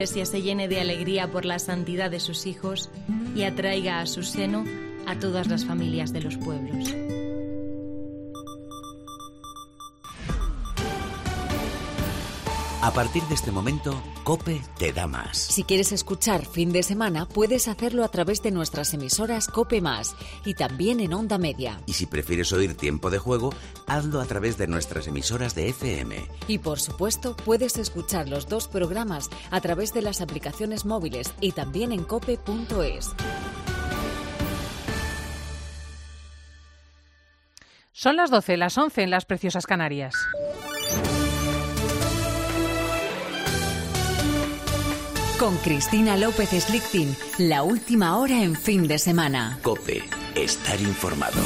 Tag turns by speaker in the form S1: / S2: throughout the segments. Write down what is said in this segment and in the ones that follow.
S1: Iglesia se llene de alegría por la santidad de sus hijos y atraiga a su seno a todas las familias de los pueblos.
S2: A partir de este momento, COPE te da más.
S3: Si quieres escuchar Fin de Semana, puedes hacerlo a través de nuestras emisoras COPE+, y también en Onda Media.
S2: Y si prefieres oír Tiempo de Juego, hazlo a través de nuestras emisoras de FM.
S3: Y por supuesto, puedes escuchar los dos programas a través de las aplicaciones móviles y también en cope.es.
S4: Son las 12, las 11 en las preciosas Canarias.
S3: Con Cristina López Slichting, la última hora en Fin de Semana.
S2: COPE, estar informado.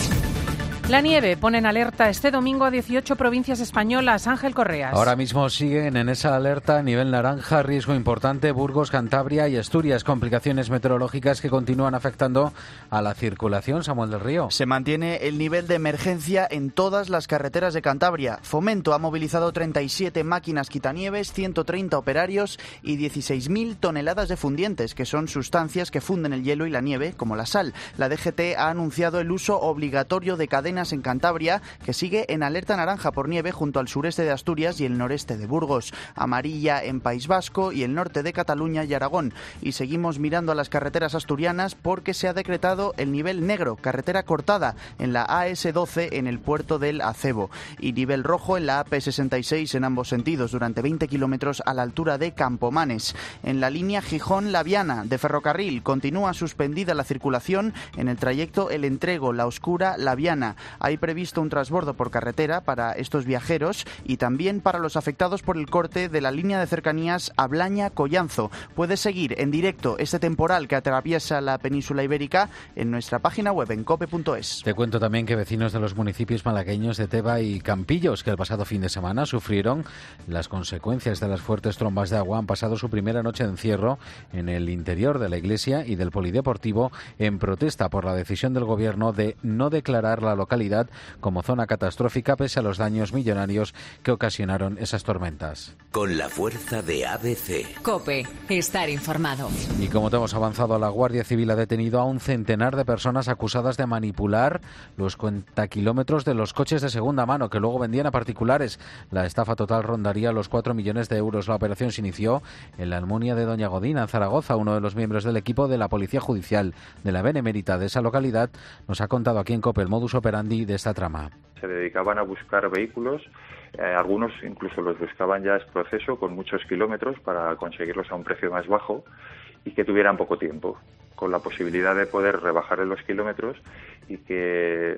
S4: La nieve pone en alerta este domingo a 18 provincias españolas. Ángel Correas.
S5: Ahora mismo siguen en esa alerta a nivel naranja, riesgo importante, Burgos, Cantabria y Asturias. Complicaciones meteorológicas que continúan afectando a la circulación. Samuel del Río.
S6: Se mantiene el nivel de emergencia en todas las carreteras de Cantabria. Fomento ha movilizado 37 máquinas quitanieves, 130 operarios y 16.000 toneladas de fundientes, que son sustancias que funden el hielo y la nieve, como la sal. La DGT ha anunciado el uso obligatorio de cadenas en Cantabria, que sigue en alerta naranja por nieve junto al sureste de Asturias y el noreste de Burgos, amarilla en País Vasco y el norte de Cataluña y Aragón. Y seguimos mirando a las carreteras asturianas porque se ha decretado el nivel negro, carretera cortada en la AS12 en el puerto del Acebo, y nivel rojo en la AP66 en ambos sentidos durante 20 kilómetros a la altura de Campomanes. En la línea Gijón-La Viana de ferrocarril continúa suspendida la circulación en el trayecto El Entrego, La Oscura, La Viana. Hay previsto un transbordo por carretera para estos viajeros y también para los afectados por el corte de la línea de cercanías Ablaña-Collanzo. Puedes seguir en directo este temporal que atraviesa la península ibérica en nuestra página web en cope.es.
S5: Te cuento también que vecinos de los municipios malagueños de Teba y Campillos, que el pasado fin de semana sufrieron las consecuencias de las fuertes trombas de agua, han pasado su primera noche de encierro en el interior de la iglesia y del polideportivo en protesta por la decisión del gobierno de no declarar la localidad como zona catastrófica pese a los daños millonarios que ocasionaron esas tormentas.
S2: Con la fuerza de ABC.
S3: COPE, estar informado.
S5: Y como te hemos avanzado, la Guardia Civil ha detenido a un centenar de personas acusadas de manipular los cuentakilómetros de los coches de segunda mano que luego vendían a particulares. La estafa total rondaría los 4 millones de euros. La operación se inició en la Almunia de Doña Godina, en Zaragoza. Uno de los miembros del equipo de la Policía Judicial de la Benemérita de esa localidad nos ha contado aquí en COPE el modus operandi de esta trama.
S7: Se dedicaban a buscar vehículos, algunos incluso los buscaban ya es proceso con muchos kilómetros para conseguirlos a un precio más bajo y que tuvieran poco tiempo, con la posibilidad de poder rebajarle los kilómetros y que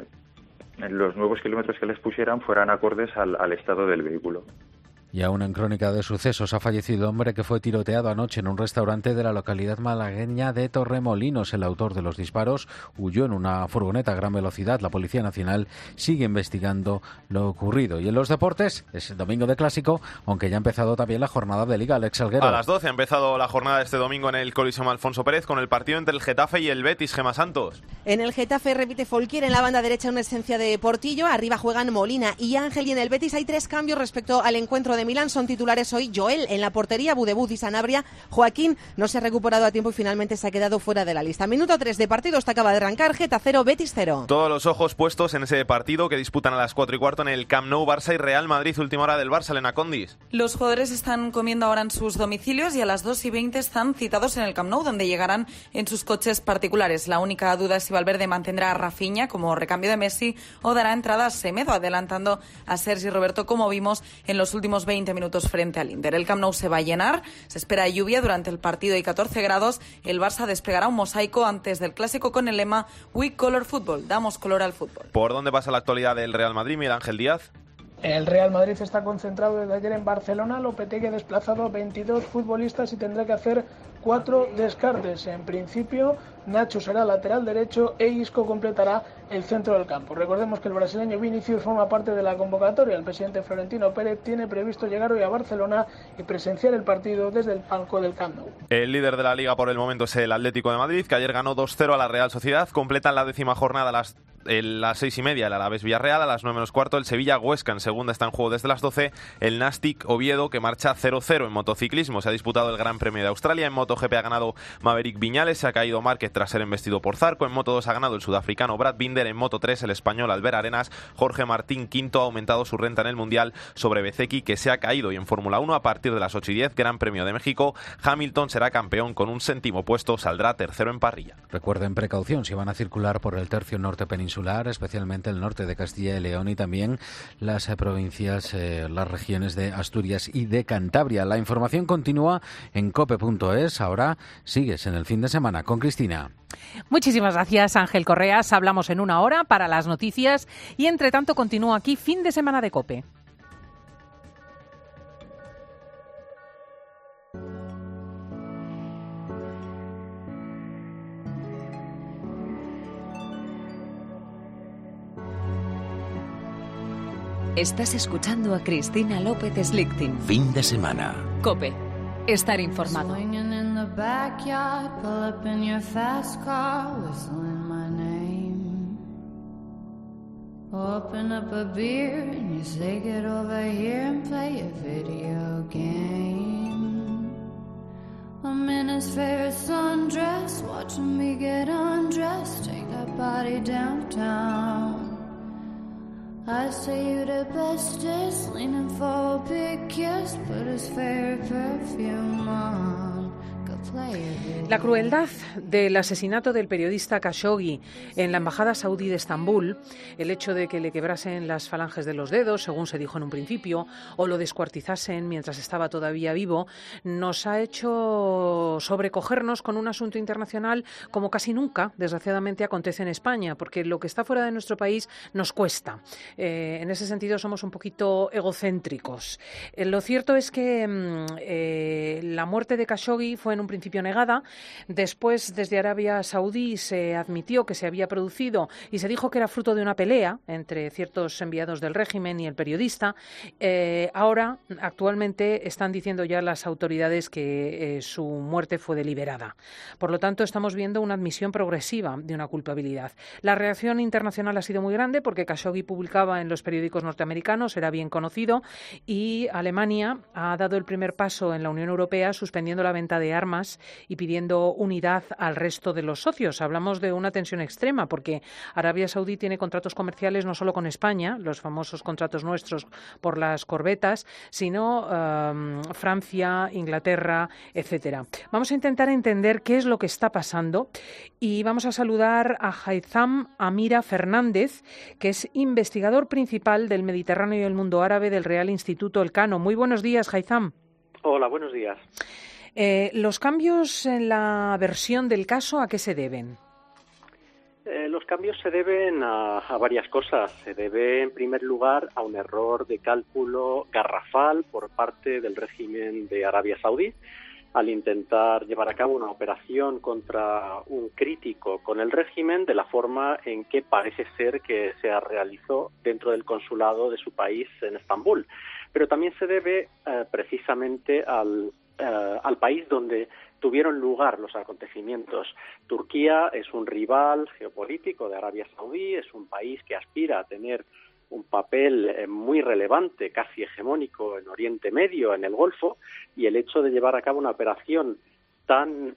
S7: los nuevos kilómetros que les pusieran fueran acordes al estado del vehículo.
S5: Y aún en crónica de sucesos, ha fallecido el hombre que fue tiroteado anoche en un restaurante de la localidad malagueña de Torremolinos. El autor de los disparos huyó en una furgoneta a gran velocidad. La Policía Nacional sigue investigando lo ocurrido. Y en los deportes, es el domingo de Clásico, aunque ya ha empezado también la jornada de Liga. Alex Salguero.
S8: A las 12 ha empezado la jornada de este domingo en el Coliseum Alfonso Pérez con el partido entre el Getafe y el Betis. Gemma Santos.
S9: En el Getafe repite Folquier, en la banda derecha una esencia de Portillo, arriba juegan Molina y Ángel, y en el Betis hay 3 cambios respecto al encuentro de Milán. Son titulares hoy Joel en la portería, Budebuz y Sanabria. Joaquín no se ha recuperado a tiempo y finalmente se ha quedado fuera de la lista. Minuto 3 de partido, está acaba de arrancar. Geta 0, Betis 0.
S8: Todos los ojos puestos en ese partido que disputan a las 4:15 en el Camp Nou. Barça y Real Madrid, última hora del Barça. Elena Condis.
S10: Los jugadores están comiendo ahora en sus domicilios y a las 2:20 están citados en el Camp Nou, donde llegarán en sus coches particulares. La única duda es si Valverde mantendrá a Rafinha como recambio de Messi o dará entrada a Semedo, adelantando a Sergi Roberto, como vimos en los últimos 20 minutos frente al Inter. El Camp Nou se va a llenar, se espera lluvia durante el partido y 14 grados. El Barça desplegará un mosaico antes del Clásico con el lema We Color Football, damos color al fútbol.
S8: ¿Por dónde pasa la actualidad del Real Madrid, Miguel Ángel Díaz?
S11: El Real Madrid está concentrado desde ayer en Barcelona. Lopetegui ha desplazado a 22 futbolistas y tendrá que hacer 4 descartes. En principio, Nacho será lateral derecho e Isco completará el centro del campo. Recordemos que el brasileño Vinicius forma parte de la convocatoria. El presidente Florentino Pérez tiene previsto llegar hoy a Barcelona y presenciar el partido desde el palco del Camp Nou.
S8: El líder de la Liga por el momento es el Atlético de Madrid, que ayer ganó 2-0 a la Real Sociedad. Completan la 10ª jornada las 6:30 el Alavés Villarreal, a las 9 menos cuarto el Sevilla Huesca, en segunda está en juego desde las 12 el Nastic Oviedo, que marcha 0-0. En motociclismo se ha disputado el Gran Premio de Australia, en MotoGP ha ganado Maverick Viñales, se ha caído Márquez tras ser embestido por Zarco, en Moto2 ha ganado el sudafricano Brad Binder, en Moto3 el español Albert Arenas, Jorge Martín quinto, ha aumentado su renta en el Mundial sobre Bezzecchi, que se ha caído, y en Fórmula 1 a partir de las 8:10 Gran Premio de México, Hamilton será campeón con un 7º puesto, saldrá tercero en parrilla.
S5: Recuerden precaución si van a circular por el tercio norte peninsular, especialmente el norte de Castilla y León y también las provincias, las regiones de Asturias y de Cantabria. La información continúa en cope.es. Ahora sigues en el fin de semana con Cristina.
S4: Muchísimas gracias, Ángel Correas. Hablamos en una hora para las noticias y entre tanto continúa aquí Fin de Semana de COPE.
S3: Estás escuchando a Cristina López Slichting.
S2: Fin de semana.
S3: COPE. Estar informado.
S12: Open up a beer and you say get over here and play a video game. I'm in his favorite sundress, watching me get undressed, take that body downtown. I say you the bestest, leaning for a big kiss, put his favorite perfume on.
S4: La crueldad del asesinato del periodista Khashoggi en la embajada saudí de Estambul, el hecho de que le quebrasen las falanges de los dedos, según se dijo en un principio, o lo descuartizasen mientras estaba todavía vivo, nos ha hecho sobrecogernos con un asunto internacional como casi nunca, desgraciadamente, acontece en España, porque lo que está fuera de nuestro país nos cuesta. En ese sentido somos un poquito egocéntricos. Lo cierto es que la muerte de Khashoggi fue en un principio negada. Después, desde Arabia Saudí se admitió que se había producido y se dijo que era fruto de una pelea entre ciertos enviados del régimen y el periodista. Ahora, actualmente, están diciendo ya las autoridades que su muerte fue deliberada. Por lo tanto, estamos viendo una admisión progresiva de una culpabilidad. La reacción internacional ha sido muy grande porque Khashoggi publicaba en los periódicos norteamericanos, era bien conocido, y Alemania ha dado el primer paso en la Unión Europea suspendiendo la venta de armas y pidiendo unidad al resto de los socios. Hablamos de una tensión extrema porque Arabia Saudí tiene contratos comerciales no solo con España, los famosos contratos nuestros por las corbetas, sino Francia, Inglaterra, etcétera. Vamos a intentar entender qué es lo que está pasando y vamos a saludar a Haitham Amira Fernández, que es investigador principal del Mediterráneo y el mundo árabe del Real Instituto Elcano. Muy buenos días, Haitham.
S13: Hola, buenos días.
S4: ¿Los cambios en la versión del caso a qué se deben?
S13: Los cambios se deben a varias cosas. Se debe, en primer lugar, a un error de cálculo garrafal por parte del régimen de Arabia Saudí al intentar llevar a cabo una operación contra un crítico con el régimen de la forma en que parece ser que se realizó dentro del consulado de su país en Estambul. Pero también se debe precisamente al país donde tuvieron lugar los acontecimientos. Turquía es un rival geopolítico de Arabia Saudí, es un país que aspira a tener un papel muy relevante, casi hegemónico en Oriente Medio, en el Golfo, y el hecho de llevar a cabo una operación tan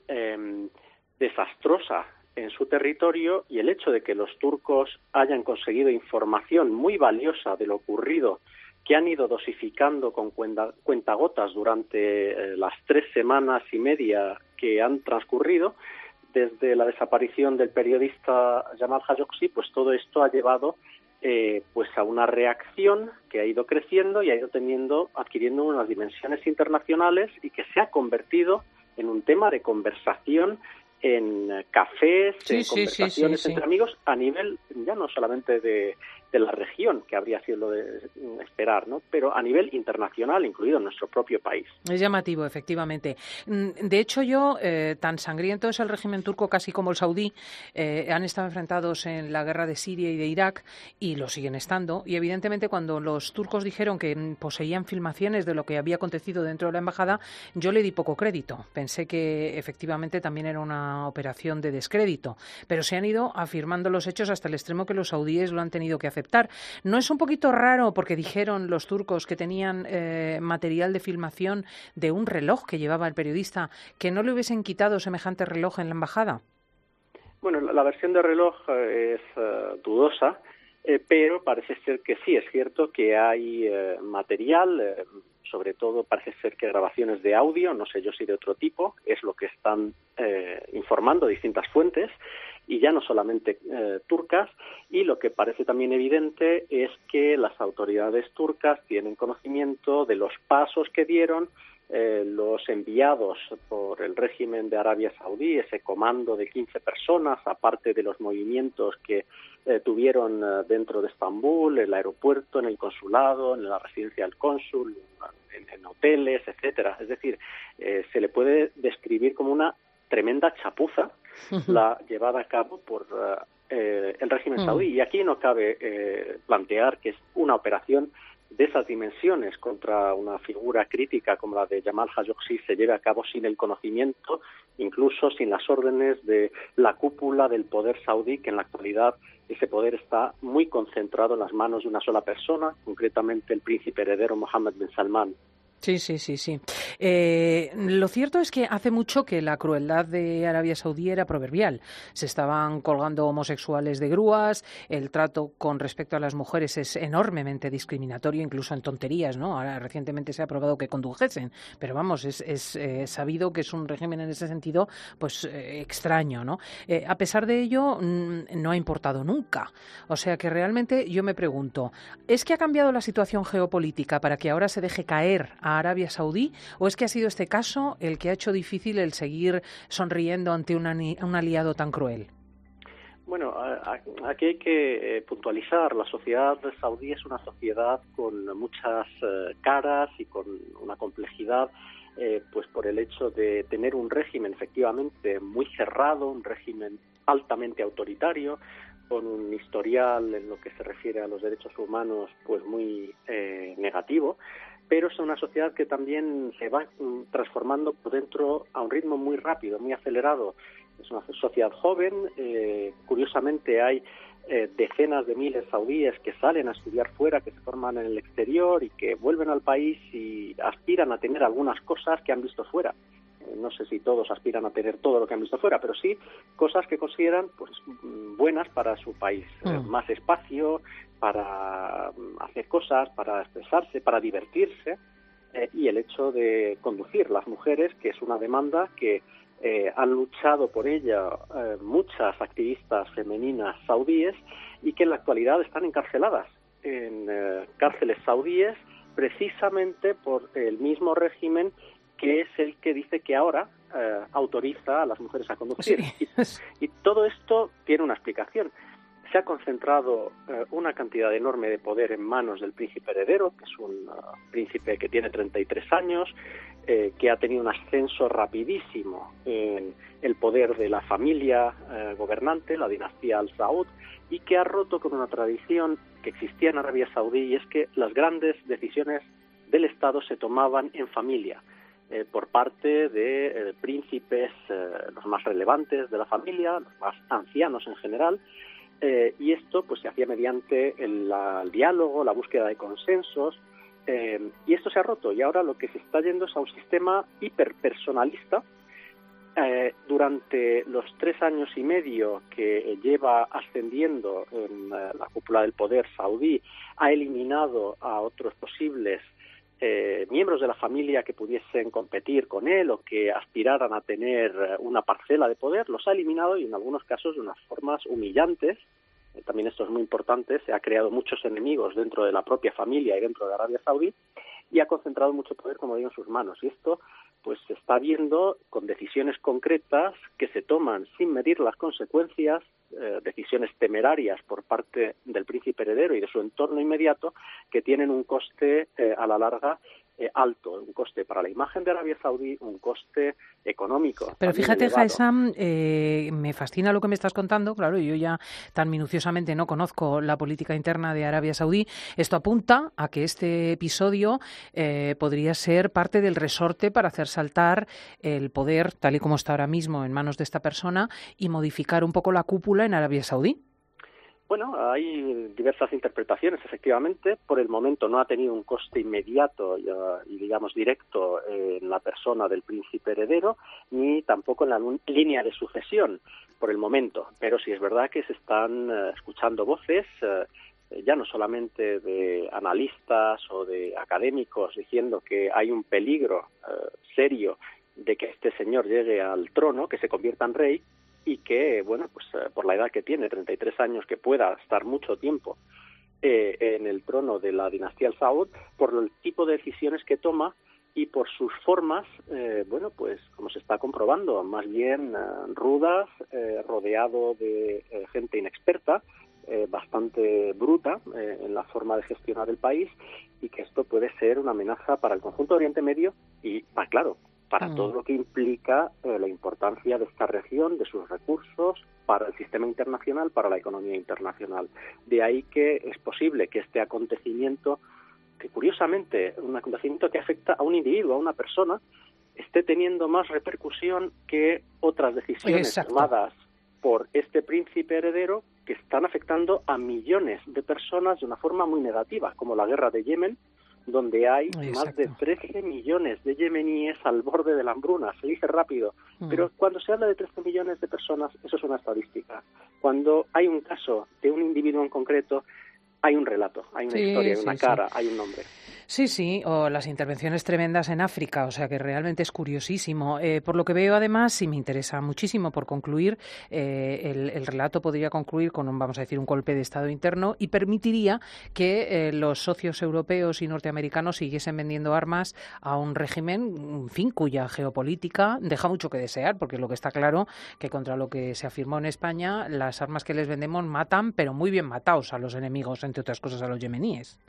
S13: desastrosa en su territorio y el hecho de que los turcos hayan conseguido información muy valiosa de lo ocurrido, que han ido dosificando con cuentagotas durante las 3 semanas y media que han transcurrido desde la desaparición del periodista Jamal Khashoggi, pues todo esto ha llevado pues a una reacción que ha ido creciendo y ha ido adquiriendo unas dimensiones internacionales y que se ha convertido en un tema de conversación en cafés, en conversaciones entre amigos a nivel ya no solamente de la región, que habría sido lo de esperar, ¿no? Pero a nivel internacional, incluido en nuestro propio país.
S4: Es llamativo, efectivamente. De hecho, tan sangriento es el régimen turco casi como el saudí, han estado enfrentados en la guerra de Siria y de Irak y lo siguen estando. Y evidentemente cuando los turcos dijeron que poseían filmaciones de lo que había acontecido dentro de la embajada, yo le di poco crédito. Pensé que efectivamente también era una una operación de descrédito, pero se han ido afirmando los hechos hasta el extremo que los saudíes lo han tenido que aceptar. ¿No es un poquito raro, porque dijeron los turcos que tenían material de filmación de un reloj que llevaba el periodista, que no le hubiesen quitado semejante reloj en la embajada?
S13: Bueno, la versión de reloj es dudosa, pero parece ser que sí, es cierto que hay material, sobre todo parece ser que grabaciones de audio, no sé yo si de otro tipo, es lo que están informando distintas fuentes, y ya no solamente turcas, y lo que parece también evidente es que las autoridades turcas tienen conocimiento de los pasos que dieron los enviados por el régimen de Arabia Saudí, ese comando de 15 personas, aparte de los movimientos que tuvieron dentro de Estambul, en el aeropuerto, en el consulado, en la residencia del cónsul, en hoteles, etcétera. Es decir, se le puede describir como una tremenda chapuza la llevada a cabo por el régimen saudí. Y aquí no cabe plantear que es una operación de esas dimensiones contra una figura crítica como la de Jamal Khashoggi se lleve a cabo sin el conocimiento, incluso sin las órdenes de la cúpula del poder saudí, que en la actualidad ese poder está muy concentrado en las manos de una sola persona, concretamente el príncipe heredero Mohammed bin Salman.
S4: Sí. Lo cierto es que hace mucho que la crueldad de Arabia Saudí era proverbial. Se estaban colgando homosexuales de grúas, el trato con respecto a las mujeres es enormemente discriminatorio, incluso en tonterías, ¿no? Ahora recientemente se ha aprobado que condujesen, pero vamos, es sabido que es un régimen en ese sentido pues extraño, ¿no? A pesar de ello, no ha importado nunca. O sea que realmente yo me pregunto, ¿es que ha cambiado la situación geopolítica para que ahora se deje caer a Arabia Saudí, o es que ha sido este caso el que ha hecho difícil el seguir sonriendo ante un aliado tan cruel?
S13: Bueno, aquí hay que puntualizar, la sociedad saudí es una sociedad con muchas caras y con una complejidad, pues por el hecho de tener un régimen efectivamente muy cerrado, un régimen altamente autoritario, con un historial en lo que se refiere a los derechos humanos pues muy negativo, pero es una sociedad que también se va transformando por dentro a un ritmo muy rápido, muy acelerado. Es una sociedad joven, curiosamente hay decenas de miles saudíes que salen a estudiar fuera, que se forman en el exterior y que vuelven al país y aspiran a tener algunas cosas que han visto fuera. No sé si todos aspiran a tener todo lo que han visto fuera, pero sí cosas que consideran pues buenas para su país. Más espacio para hacer cosas, para expresarse, para divertirse, y el hecho de conducir las mujeres, que es una demanda que han luchado por ella muchas activistas femeninas saudíes y que en la actualidad están encarceladas en cárceles saudíes precisamente por el mismo régimen que es el que dice que ahora autoriza a las mujeres a conducir. Sí. Y todo esto tiene una explicación. Se ha concentrado una cantidad enorme de poder en manos del príncipe heredero, que es un príncipe que tiene 33 años, que ha tenido un ascenso rapidísimo en el poder de la familia gobernante, la dinastía Al Saud, y que ha roto con una tradición que existía en Arabia Saudí, y es que las grandes decisiones del Estado se tomaban en familia. Por parte de príncipes, los más relevantes de la familia, los más ancianos en general, y esto pues se hacía mediante el diálogo, la búsqueda de consensos, y esto se ha roto, y ahora lo que se está yendo es a un sistema hiperpersonalista. Durante los 3 años y medio que lleva ascendiendo en la cúpula del poder saudí, ha eliminado a otros posibles miembros de la familia que pudiesen competir con él o que aspiraran a tener una parcela de poder, los ha eliminado, y en algunos casos de unas formas humillantes. También esto es muy importante, se ha creado muchos enemigos dentro de la propia familia y dentro de Arabia Saudí, y ha concentrado mucho poder, como digo, en sus manos. Y esto pues se está viendo con decisiones concretas que se toman sin medir las consecuencias, decisiones temerarias por parte del príncipe heredero y de su entorno inmediato, que tienen un coste a la larga alto, un coste para la imagen de Arabia Saudí, un coste económico.
S4: Pero fíjate,
S13: elevado.
S4: Jaesam, me fascina lo que me estás contando. Claro, yo ya tan minuciosamente no conozco la política interna de Arabia Saudí. Esto apunta a que este episodio podría ser parte del resorte para hacer saltar el poder, tal y como está ahora mismo, en manos de esta persona y modificar un poco la cúpula en Arabia Saudí.
S13: Bueno, hay diversas interpretaciones, efectivamente. Por el momento no ha tenido un coste inmediato y digamos, directo en la persona del príncipe heredero, ni tampoco en la línea de sucesión, por el momento. Pero sí es verdad que se están escuchando voces, ya no solamente de analistas o de académicos, diciendo que hay un peligro serio de que este señor llegue al trono, que se convierta en rey, y que, bueno, pues por la edad que tiene, 33 años, que pueda estar mucho tiempo en el trono de la dinastía Al Saud, por el tipo de decisiones que toma y por sus formas, bueno, pues como se está comprobando, más bien rudas, rodeado de gente inexperta, bastante bruta en la forma de gestionar el país, y que esto puede ser una amenaza para el conjunto de Oriente Medio y, claro, para todo lo que implica la importancia de esta región, de sus recursos, para el sistema internacional, para la economía internacional. De ahí que es posible que este acontecimiento, que curiosamente, un acontecimiento que afecta a un individuo, a una persona, esté teniendo más repercusión que otras decisiones tomadas por este príncipe heredero, que están afectando a millones de personas de una forma muy negativa, como la guerra de Yemen, donde hay más de 13 millones de yemeníes al borde de la hambruna. Se dice rápido, pero cuando se habla de 13 millones de personas, eso es una estadística. Cuando hay un caso de un individuo en concreto, hay un relato, hay una historia, hay una cara, hay un nombre.
S4: Sí, o las intervenciones tremendas en África, o sea que realmente es curiosísimo. Por lo que veo, además, y me interesa muchísimo por concluir, el relato podría concluir con vamos a decir, un golpe de Estado interno y permitiría que los socios europeos y norteamericanos siguiesen vendiendo armas a un régimen, en fin, cuya geopolítica deja mucho que desear, porque lo que está claro que contra lo que se afirmó en España, las armas que les vendemos matan, pero muy bien matados a los enemigos, entre otras cosas a los yemeníes.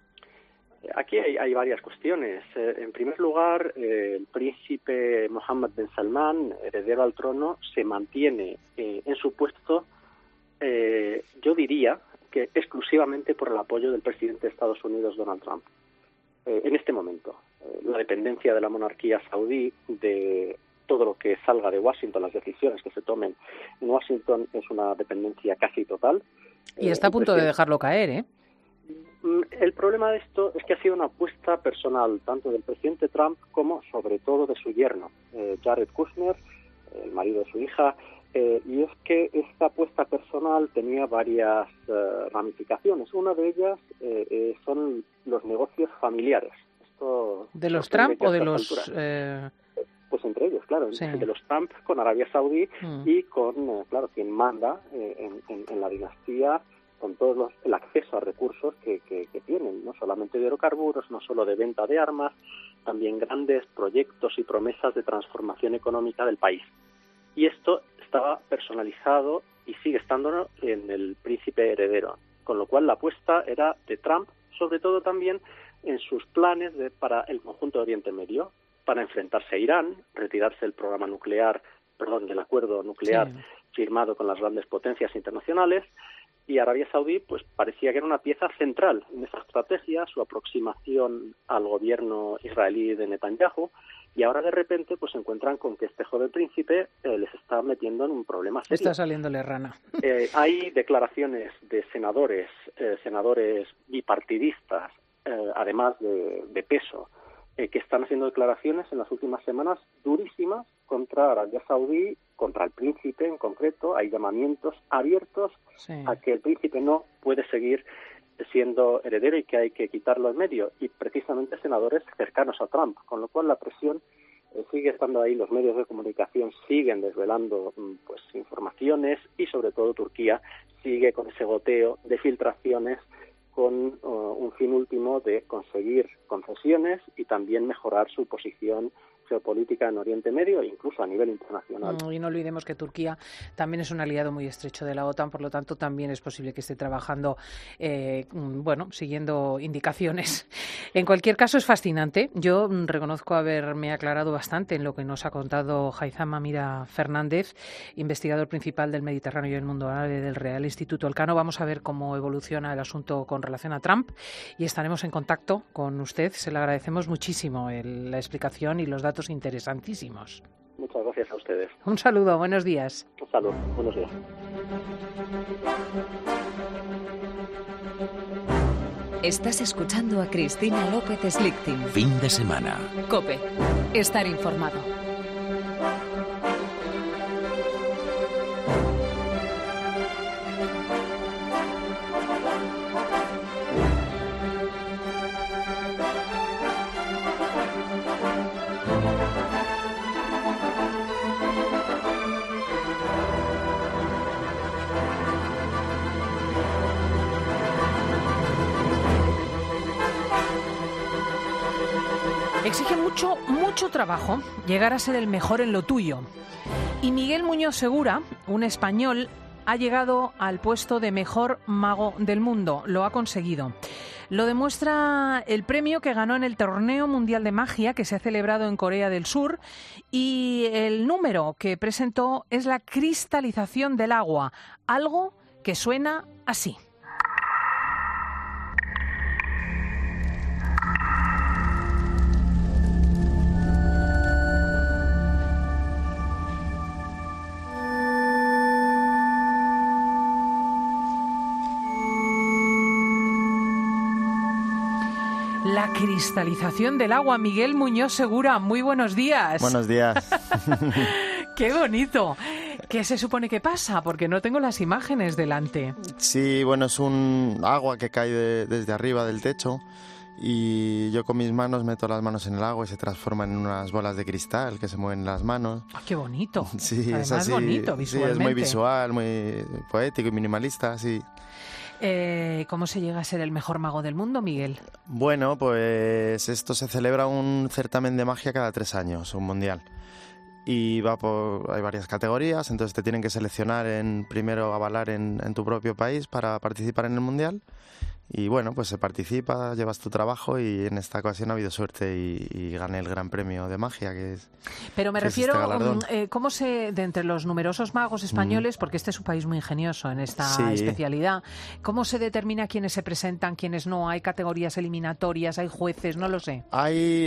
S13: Aquí hay varias cuestiones. En primer lugar, el príncipe Mohammed bin Salman, heredero al trono, se mantiene en su puesto, yo diría que exclusivamente por el apoyo del presidente de Estados Unidos, Donald Trump. En este momento, la dependencia de la monarquía saudí de todo lo que salga de Washington, las decisiones que se tomen en Washington, es una dependencia casi total.
S4: Y está a punto de dejarlo caer, ¿eh?
S13: El problema de esto es que ha sido una apuesta personal, tanto del presidente Trump como, sobre todo, de su yerno, Jared Kushner, el marido de su hija, y es que esta apuesta personal tenía varias ramificaciones. Una de ellas son los negocios familiares. Esto,
S4: ¿de los Trump o de los...?
S13: Pues entre ellos, claro,
S4: sí.
S13: De los Trump con Arabia Saudí y con, claro, quien manda en la dinastía, con todo el acceso a recursos que tienen, no solamente de hidrocarburos, no solo de venta de armas, también grandes proyectos y promesas de transformación económica del país. Y esto estaba personalizado y sigue estando en el príncipe heredero, con lo cual la apuesta era de Trump, sobre todo también en sus planes para el conjunto de Oriente Medio, para enfrentarse a Irán, retirarse del del acuerdo nuclear firmado con las grandes potencias internacionales. Y Arabia Saudí pues parecía que era una pieza central en esa estrategia, su aproximación al gobierno israelí de Netanyahu, y ahora de repente pues se encuentran con que este joven príncipe les está metiendo en un problema serio.
S4: Está saliéndole rana.
S13: Hay declaraciones de senadores bipartidistas, además de peso, que están haciendo declaraciones en las últimas semanas durísimas contra Arabia Saudí, contra el príncipe en concreto. Hay llamamientos abiertos a que el príncipe no puede seguir siendo heredero y que hay que quitarlo en medio, y precisamente senadores cercanos a Trump, con lo cual la presión sigue estando ahí. Los medios de comunicación siguen desvelando pues informaciones, y sobre todo Turquía sigue con ese goteo de filtraciones con un fin último de conseguir concesiones y también mejorar su posición geopolítica en Oriente Medio e incluso a nivel internacional.
S4: Y no olvidemos que Turquía también es un aliado muy estrecho de la OTAN, por lo tanto también es posible que esté trabajando, siguiendo indicaciones. En cualquier caso es fascinante. Yo reconozco haberme aclarado bastante en lo que nos ha contado Haitham Amira Fernández, investigador principal del Mediterráneo y el mundo árabe del Real Instituto Elcano. Vamos a ver cómo evoluciona el asunto con relación a Trump y estaremos en contacto con usted. Se le agradecemos muchísimo la explicación y los datos interesantísimos.
S13: Muchas gracias a ustedes.
S4: Un saludo, buenos días.
S13: Un saludo, buenos días.
S3: Estás escuchando a Cristina López Slichting.
S2: Fin de semana.
S3: COPE. Estar informado.
S4: Exige mucho trabajo llegar a ser el mejor en lo tuyo. Y Miguel Muñoz Segura, un español, ha llegado al puesto de mejor mago del mundo. Lo ha conseguido. Lo demuestra el premio que ganó en el Torneo Mundial de Magia que se ha celebrado en Corea del Sur, y el número que presentó es la cristalización del agua, algo que suena así. La cristalización del agua. Miguel Muñoz Segura, muy buenos días.
S14: Buenos días.
S4: ¡Qué bonito! ¿Qué se supone que pasa? Porque no tengo las imágenes delante.
S14: Sí, bueno, es un agua que cae desde arriba del techo y yo con mis manos meto las manos en el agua y se transforma en unas bolas de cristal que se mueven en las manos.
S4: ¡Ah, qué bonito!
S14: Sí,
S4: además
S14: es así.
S4: Bonito visualmente.
S14: Sí, es muy visual, muy poético y minimalista, sí.
S4: ¿Cómo se llega a ser el mejor mago del mundo, Miguel?
S14: Bueno, pues esto se celebra un certamen de magia cada 3 años, un mundial. Y hay varias categorías, entonces te tienen que seleccionar primero avalar en tu propio país para participar en el mundial. Y bueno, pues se participa, llevas tu trabajo y en esta ocasión ha habido suerte y gané el Gran Premio de Magia, que es...
S4: Pero me refiero, ¿cómo de entre los numerosos magos españoles, porque este es un país muy ingenioso en esta especialidad, cómo se determina quiénes se presentan, quiénes no? ¿Hay categorías eliminatorias, hay jueces? No lo sé.
S14: Hay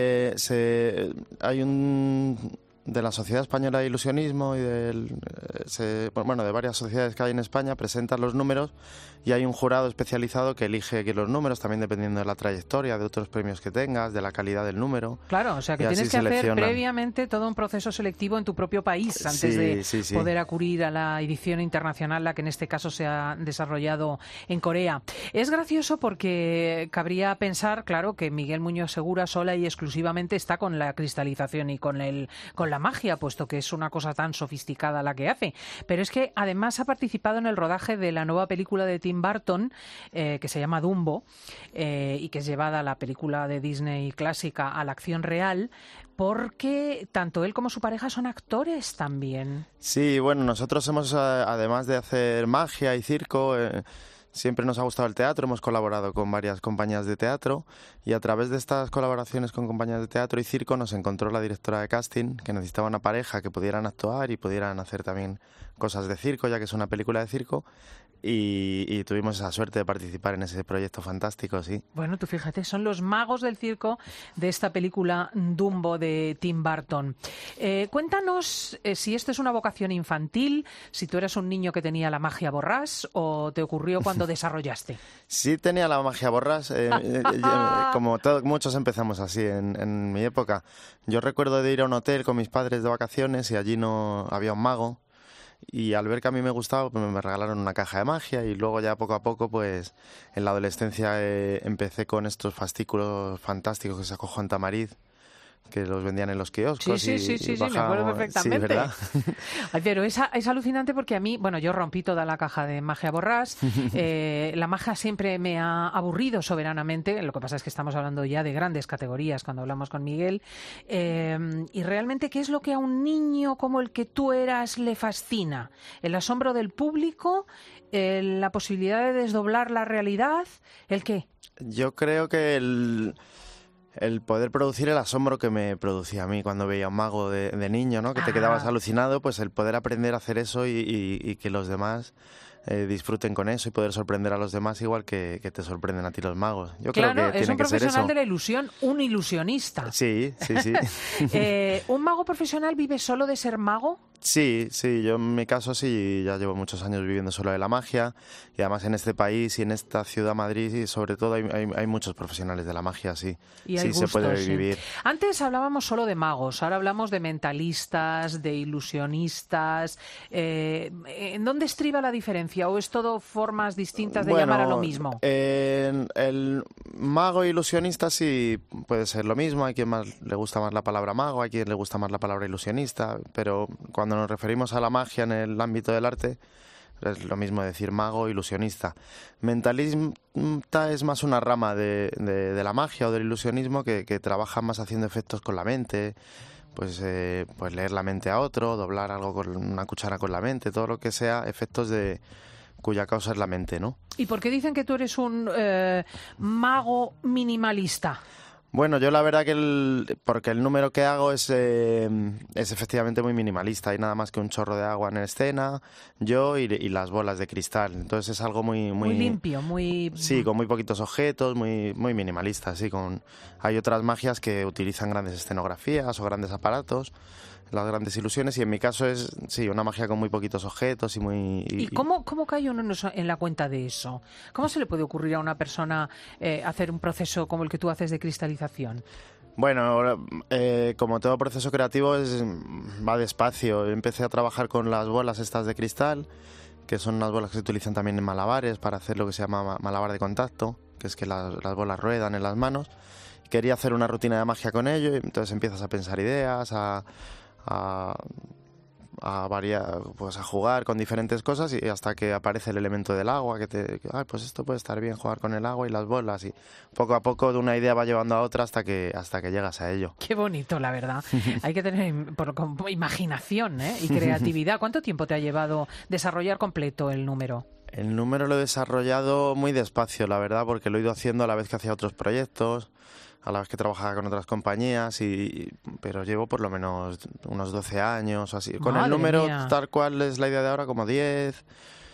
S14: de la Sociedad Española de Ilusionismo y de varias sociedades que hay en España, presentan los números y hay un jurado especializado que elige los números, también dependiendo de la trayectoria, de otros premios que tengas, de la calidad del número.
S4: Claro, o sea que tienes que hacer previamente todo un proceso selectivo en tu propio país antes de poder acudir a la edición internacional, la que en este caso se ha desarrollado en Corea. Es gracioso porque cabría pensar, claro, que Miguel Muñoz Segura sola y exclusivamente está con la cristalización y con la magia, puesto que es una cosa tan sofisticada la que hace. Pero es que además ha participado en el rodaje de la nueva película de Tim Burton, que se llama Dumbo, y que es llevada la película de Disney clásica a la acción real, porque tanto él como su pareja son actores también.
S14: Sí, bueno, nosotros hemos, además de hacer magia y circo, siempre nos ha gustado el teatro, hemos colaborado con varias compañías de teatro y a través de estas colaboraciones con compañías de teatro y circo nos encontró la directora de casting que necesitaba una pareja que pudieran actuar y pudieran hacer también cosas de circo, ya que es una película de circo, y tuvimos esa suerte de participar en ese proyecto fantástico, sí.
S4: Bueno, tú fíjate, son los magos del circo de esta película Dumbo de Tim Burton. Cuéntanos si esto es una vocación infantil, si tú eras un niño que tenía la magia borrás o te ocurrió cuando desarrollaste.
S14: Sí, tenía la magia borrás, como muchos empezamos así en mi época. Yo recuerdo de ir a un hotel con mis padres de vacaciones y allí no había un mago. Y al ver que a mí me gustaba, pues me regalaron una caja de magia y luego ya poco a poco, pues en la adolescencia empecé con estos fascículos fantásticos que sacó Juan Tamariz, que los vendían en los kioscos.
S4: Sí, me acuerdo perfectamente.
S14: Sí, ¿verdad?
S4: Ay, pero es alucinante porque a mí, bueno, yo rompí toda la caja de Magia Borràs. La magia siempre me ha aburrido soberanamente. Lo que pasa es que estamos hablando ya de grandes categorías cuando hablamos con Miguel. Y realmente, ¿qué es lo que a un niño como el que tú eras le fascina? ¿El asombro del público? ¿La posibilidad de desdoblar la realidad? ¿El qué?
S14: Yo creo que el poder producir el asombro que me producía a mí cuando veía a un mago de niño, ¿no? Que te quedabas alucinado, pues el poder aprender a hacer eso y que los demás disfruten con eso y poder sorprender a los demás igual que te sorprenden a ti los magos. Yo creo que
S4: es
S14: tiene
S4: un
S14: que ser eso.
S4: profesional de la ilusión, un ilusionista.
S14: Sí.
S4: ¿Un mago profesional vive solo de ser mago?
S14: Sí, yo en mi caso sí, ya llevo muchos años viviendo solo de la magia y además en este país y en esta ciudad, Madrid, y sobre todo hay muchos profesionales de la magia, sí.
S4: Y hay
S14: gustos, se puede vivir.
S4: Antes hablábamos solo de magos, ahora hablamos de mentalistas, de ilusionistas. ¿En dónde estriba la diferencia o es todo formas distintas de llamar a lo mismo?
S14: El mago e ilusionista sí puede ser lo mismo, hay quien más le gusta más la palabra mago, hay quien le gusta más la palabra ilusionista, pero cuando nos referimos a la magia en el ámbito del arte, es lo mismo decir mago o ilusionista. Mentalista es más una rama de la magia o del ilusionismo que trabaja más haciendo efectos con la mente, pues leer la mente a otro, doblar algo con una cuchara con la mente, todo lo que sea efectos cuya causa es la mente, ¿no?
S4: ¿Y por qué dicen que tú eres un mago minimalista?
S14: Bueno, yo la verdad que porque el número que hago es efectivamente muy minimalista. Hay nada más que un chorro de agua en escena, yo y las bolas de cristal. Entonces es algo muy
S4: limpio, muy...
S14: Sí, con muy poquitos objetos, muy minimalista. Sí, hay otras magias que utilizan grandes escenografías o grandes aparatos, las grandes ilusiones, y en mi caso es una magia con muy poquitos objetos y muy...
S4: ¿Y cómo cae uno en la cuenta de eso? ¿Cómo se le puede ocurrir a una persona hacer un proceso como el que tú haces de cristalización?
S14: Bueno, como todo proceso creativo va despacio. Empecé a trabajar con las bolas estas de cristal, que son unas bolas que se utilizan también en malabares para hacer lo que se llama malabar de contacto, que es que las bolas ruedan en las manos. Quería hacer una rutina de magia con ello y entonces empiezas a pensar ideas, a jugar con diferentes cosas y hasta que aparece el elemento del agua pues esto puede estar bien, jugar con el agua y las bolas, y poco a poco de una idea va llevando a otra hasta que llegas a ello.
S4: Qué bonito, la verdad. Hay que tener imaginación, y creatividad. ¿Cuánto tiempo te ha llevado desarrollar completo el número?
S14: El número lo he desarrollado muy despacio, la verdad, porque lo he ido haciendo a la vez que hacía otros proyectos, a la vez que trabajaba con otras compañías, pero llevo por lo menos unos 12 años o así. Con el número tal cual es la idea de ahora, como 10.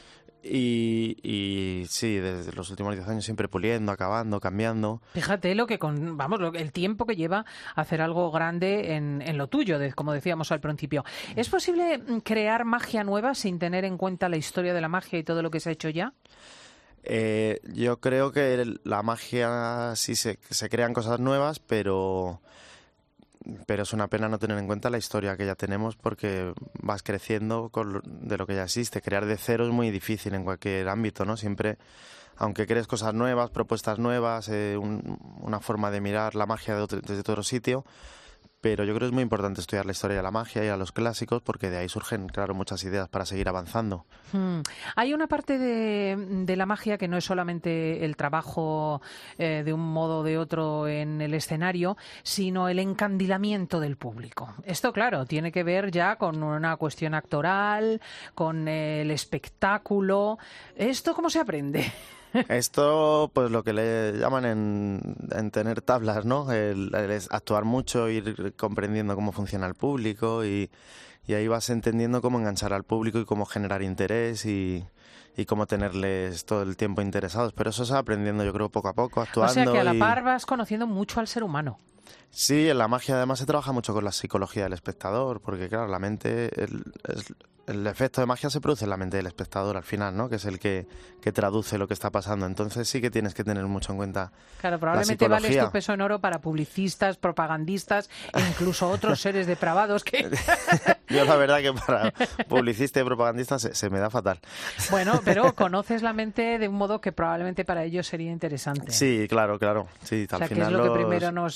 S14: Y sí, desde los últimos 10 años siempre puliendo, acabando, cambiando.
S4: Fíjate el tiempo que lleva hacer algo grande en lo tuyo, como decíamos al principio. ¿Es posible crear magia nueva sin tener en cuenta la historia de la magia y todo lo que se ha hecho ya?
S14: Yo creo que la magia sí se crean cosas nuevas, pero es una pena no tener en cuenta la historia que ya tenemos, porque vas creciendo de lo que ya existe. Crear de cero es muy difícil en cualquier ámbito, ¿no? Siempre, aunque crees cosas nuevas, propuestas nuevas, una forma de mirar la magia desde otro sitio, pero yo creo que es muy importante estudiar la historia de la magia y a los clásicos, porque de ahí surgen, claro, muchas ideas para seguir avanzando.
S4: Hay una parte de la magia que no es solamente el trabajo de un modo o de otro en el escenario, sino el encandilamiento del público. Esto, claro, tiene que ver ya con una cuestión actoral, con el espectáculo. ¿Esto cómo se aprende?
S14: Esto, pues lo que le llaman en tener tablas, ¿no? El actuar mucho, ir comprendiendo cómo funciona el público y ahí vas entendiendo cómo enganchar al público y cómo generar interés y cómo tenerles todo el tiempo interesados. Pero eso se va aprendiendo, yo creo, poco a poco, actuando.
S4: O sea que a la par vas conociendo mucho al ser humano.
S14: Sí, en la magia además se trabaja mucho con la psicología del espectador, porque claro, la mente, el efecto de magia se produce en la mente del espectador al final, ¿no? Que es el que traduce lo que está pasando. Entonces sí que tienes que tener mucho en cuenta.
S4: Claro, probablemente vales tu peso en oro para publicistas, propagandistas e incluso otros seres depravados que...
S14: Yo la verdad que para publicista y propagandista se me da fatal.
S4: Bueno, pero conoces la mente de un modo que probablemente para ellos sería interesante.
S14: Sí, claro. Sí,
S4: al final ¿qué es lo que primero nos atrae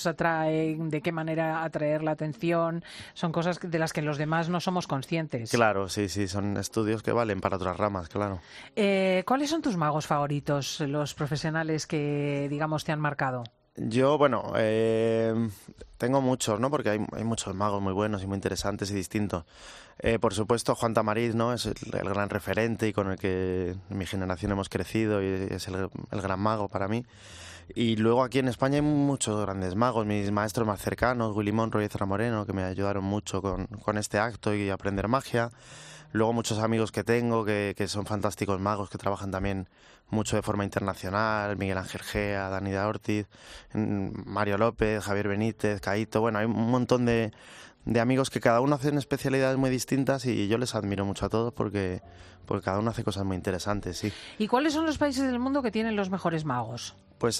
S4: de qué manera atraer la atención, son cosas de las que los demás no somos conscientes.
S14: Claro, sí, son estudios que valen para otras ramas, claro.
S4: ¿Cuáles son tus magos favoritos, los profesionales que, digamos, te han marcado?
S14: Yo, bueno, tengo muchos, ¿no? Porque hay muchos magos muy buenos y muy interesantes y distintos. Por supuesto, Juan Tamariz, ¿no? Es el gran referente y con el que mi generación hemos crecido y es el gran mago para mí. Y luego aquí en España hay muchos grandes magos, mis maestros más cercanos, Willy Monroe y Ezra Moreno, que me ayudaron mucho con este acto y aprender magia. Luego muchos amigos que tengo que son fantásticos magos, que trabajan también mucho de forma internacional, Miguel Ángel Gea, Danida Ortiz, Mario López, Javier Benítez, Caíto. Bueno, hay un montón de amigos que cada uno hacen especialidades muy distintas y yo les admiro mucho a todos porque cada uno hace cosas muy interesantes, sí.
S4: ¿Y cuáles son los países del mundo que tienen los mejores magos?
S14: Pues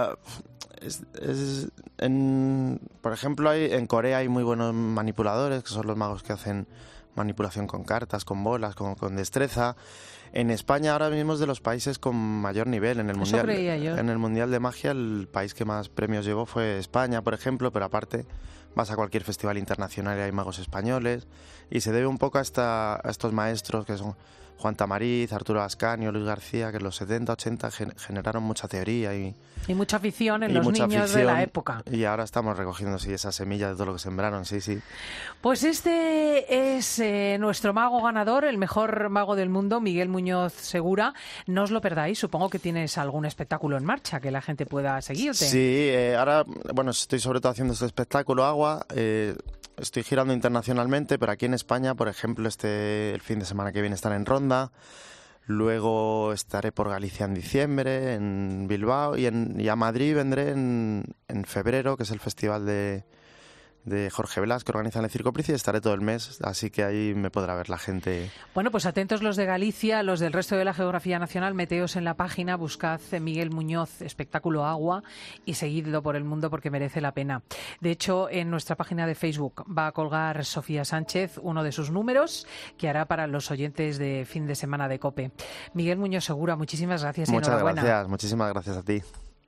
S14: por ejemplo, en Corea hay muy buenos manipuladores, que son los magos que hacen manipulación con cartas, con bolas, con destreza. En España ahora mismo es de los países con mayor nivel. En el
S4: Eso
S14: mundial,
S4: creía yo.
S14: En el Mundial de Magia el país que más premios llevó fue España, por ejemplo, pero aparte vas a cualquier festival internacional y hay magos españoles, y se debe un poco a estos maestros que son Juan Tamariz, Arturo Ascanio, Luis García, que en los 70, 80 generaron mucha teoría y
S4: mucha afición en los niños de la época.
S14: Y ahora estamos recogiendo esas semillas de todo lo que sembraron, sí.
S4: Pues este es nuestro mago ganador, el mejor mago del mundo, Miguel Muñoz Segura. No os lo perdáis, supongo que tienes algún espectáculo en marcha que la gente pueda seguirte.
S14: Sí, ahora, bueno, estoy sobre todo haciendo este espectáculo Agua. Estoy girando internacionalmente, pero aquí en España, por ejemplo, el fin de semana que viene estaré en Ronda. Luego estaré por Galicia en diciembre, en Bilbao, y a Madrid vendré en febrero, que es el festival de Jorge Velasco, que organiza en el Circo Price, y estaré todo el mes, así que ahí me podrá ver la gente.
S4: Bueno, pues atentos los de Galicia, los del resto de la geografía nacional, meteos en la página, buscad Miguel Muñoz, espectáculo Agua, y seguidlo por el mundo porque merece la pena. De hecho, en nuestra página de Facebook va a colgar Sofía Sánchez uno de sus números que hará para los oyentes de fin de semana de COPE. Miguel Muñoz Segura, muchísimas gracias.
S14: Muchas gracias, muchísimas gracias a ti.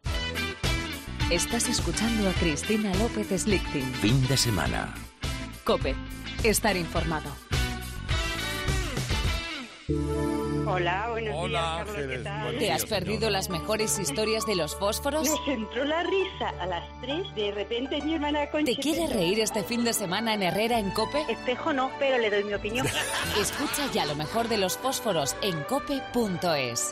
S3: Estás escuchando a Cristina López Slichting.
S2: Fin de semana.
S3: COPE. Estar informado.
S15: Hola, buenos días, Carlos,
S16: Ángeles,
S15: ¿qué tal?
S3: ¿Te has perdido las mejores historias de los fósforos?
S15: Me entró la risa a las 3, de repente mi hermana Concha...
S3: ¿Te quieres reír este fin de semana en Herrera en COPE?
S15: Espejo no, pero le doy mi opinión.
S3: Escucha ya lo mejor de los fósforos en cope.es.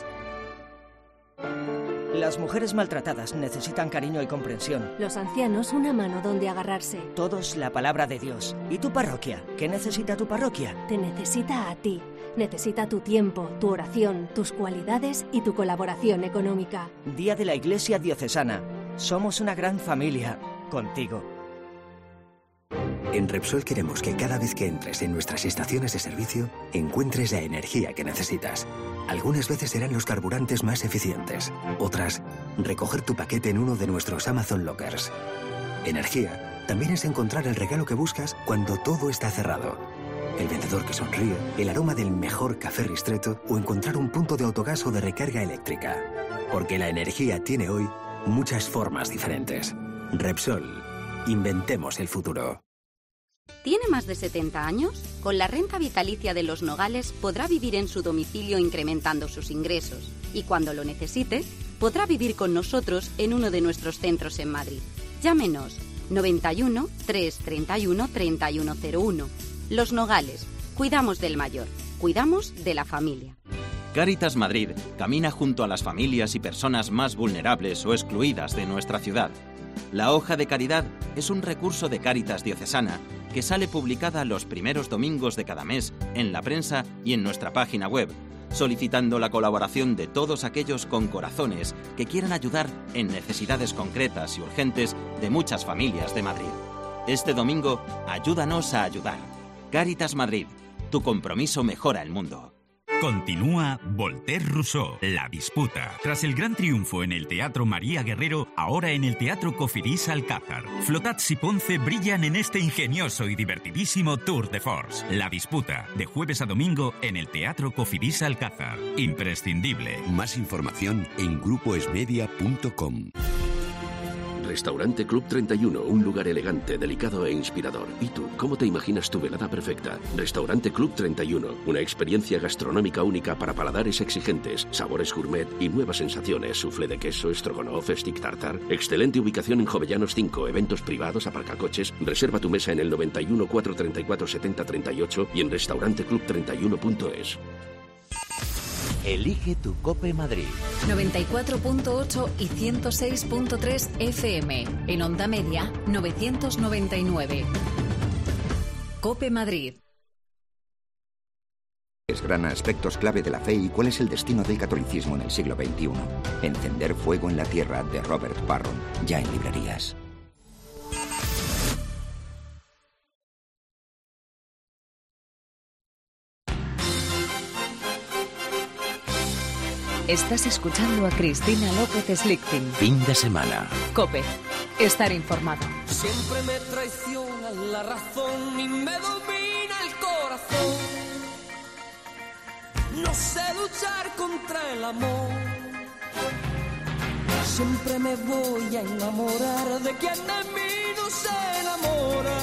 S17: Las mujeres maltratadas necesitan cariño y comprensión.
S18: Los ancianos una mano donde agarrarse.
S17: Todos la palabra de Dios. ¿Y tu parroquia? ¿Qué necesita tu parroquia?
S18: Te necesita a ti. Necesita tu tiempo, tu oración, tus cualidades y tu colaboración económica.
S17: Día de la Iglesia Diocesana. Somos una gran familia. Contigo.
S19: En Repsol queremos que cada vez que entres en nuestras estaciones de servicio encuentres la energía que necesitas. Algunas veces serán los carburantes más eficientes. Otras, recoger tu paquete en uno de nuestros Amazon Lockers. Energía también es encontrar el regalo que buscas cuando todo está cerrado. El vendedor que sonríe, el aroma del mejor café Ristretto o encontrar un punto de autogás o de recarga eléctrica. Porque la energía tiene hoy muchas formas diferentes. Repsol. Inventemos el futuro.
S20: ¿Tiene más de 70 años? Con la renta vitalicia de Los Nogales podrá vivir en su domicilio incrementando sus ingresos. Y cuando lo necesite, podrá vivir con nosotros en uno de nuestros centros en Madrid. Llámenos 91 331 3101. Los Nogales. Cuidamos del mayor. Cuidamos de la familia.
S21: Cáritas Madrid camina junto a las familias y personas más vulnerables o excluidas de nuestra ciudad. La hoja de caridad es un recurso de Cáritas Diocesana que sale publicada los primeros domingos de cada mes en la prensa y en nuestra página web, solicitando la colaboración de todos aquellos con corazones que quieran ayudar en necesidades concretas y urgentes de muchas familias de Madrid. Este domingo, ayúdanos a ayudar. Cáritas Madrid, tu compromiso mejora el mundo.
S22: Continúa Voltaire-Rousseau, La Disputa. Tras el gran triunfo en el Teatro María Guerrero, ahora en el Teatro Cofidis Alcázar. Flotats y Ponce brillan en este ingenioso y divertidísimo Tour de Force. La Disputa, de jueves a domingo en el Teatro Cofidis Alcázar. Imprescindible.
S23: Más información en grupoesmedia.com.
S1: Restaurante Club 31, un lugar elegante, delicado e inspirador. ¿Y tú, cómo te imaginas tu velada perfecta? Restaurante Club 31, una experiencia gastronómica única para paladares exigentes, sabores gourmet y nuevas sensaciones. Soufflé de queso, estrogonoff, stick tartar. Excelente ubicación en Jovellanos 5, eventos privados, aparcacoches. Reserva tu mesa en el 91 434 70 38 y en restauranteclub31.es.
S2: Elige tu Cope Madrid.
S3: 94.8 y 106.3 FM. En onda media, 999. Cope Madrid.
S16: Desgrana aspectos clave de la fe y cuál es el destino del catolicismo en el siglo XXI. Encender fuego en la tierra, de Robert Barron, ya en librerías.
S3: Estás escuchando a Cristina López Slichting.
S2: Fin de semana.
S3: Cope. Estar informado.
S23: Siempre me traiciona la razón y me domina el corazón. No sé luchar contra el amor. Siempre me voy a enamorar de quien de mí no se enamora.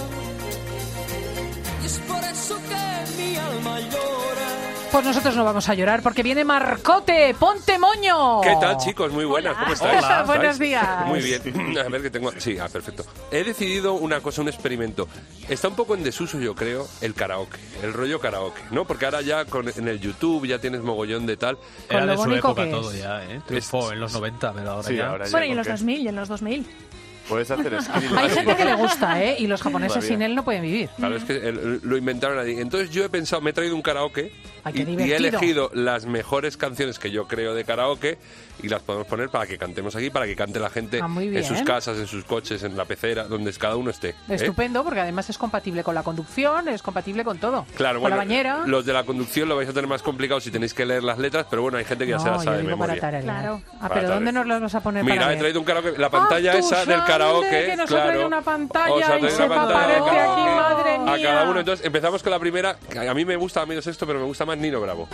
S23: Y es por eso que mi alma llora.
S4: Pues nosotros no vamos a llorar porque viene Marcote. ¡Ponte moño!
S24: ¿Qué tal, chicos? Muy buenas. ¿Cómo estáis?
S4: Hola, buenos días.
S24: Muy bien. A ver qué tengo. Sí, perfecto. He decidido una cosa, un experimento. Está un poco en desuso, yo creo, el karaoke, el rollo karaoke, ¿no? Porque ahora ya en el YouTube ya tienes mogollón de tal.
S25: Era de su época todo ya, ¿eh? Triunfó en los 90, pero ahora
S26: sí,
S25: ya...
S26: Ahora ya
S27: bueno, y en los 2000.
S26: Puedes hacer screen.
S4: Hay gente que le gusta, ¿eh? Y los japoneses sin él no pueden vivir.
S24: Claro, es que lo inventaron ahí. Entonces yo he pensado, me he traído un karaoke y he elegido las mejores canciones que yo creo de karaoke y las podemos poner para que cantemos aquí, para que cante la gente en sus casas, en sus coches, en la pecera, donde cada uno esté.
S4: Estupendo, porque además es compatible con la conducción, es compatible con todo.
S24: Claro,
S4: con
S24: bueno,
S4: la bañera.
S24: Los de la conducción lo vais a tener más complicado si tenéis que leer las letras, pero bueno, hay gente que ya se las sabe de memoria.
S4: Claro. Pero ¿dónde nos las vas a poner?
S24: Mira, he traído un karaoke, la pantalla esa del karaoke.
S4: Que nos ha traído una pantalla
S24: y
S4: se me aparece aquí, madre mía.
S24: A cada uno, entonces empezamos con la primra. A mí me gusta menos esto, pero me gusta más Nino Bravo.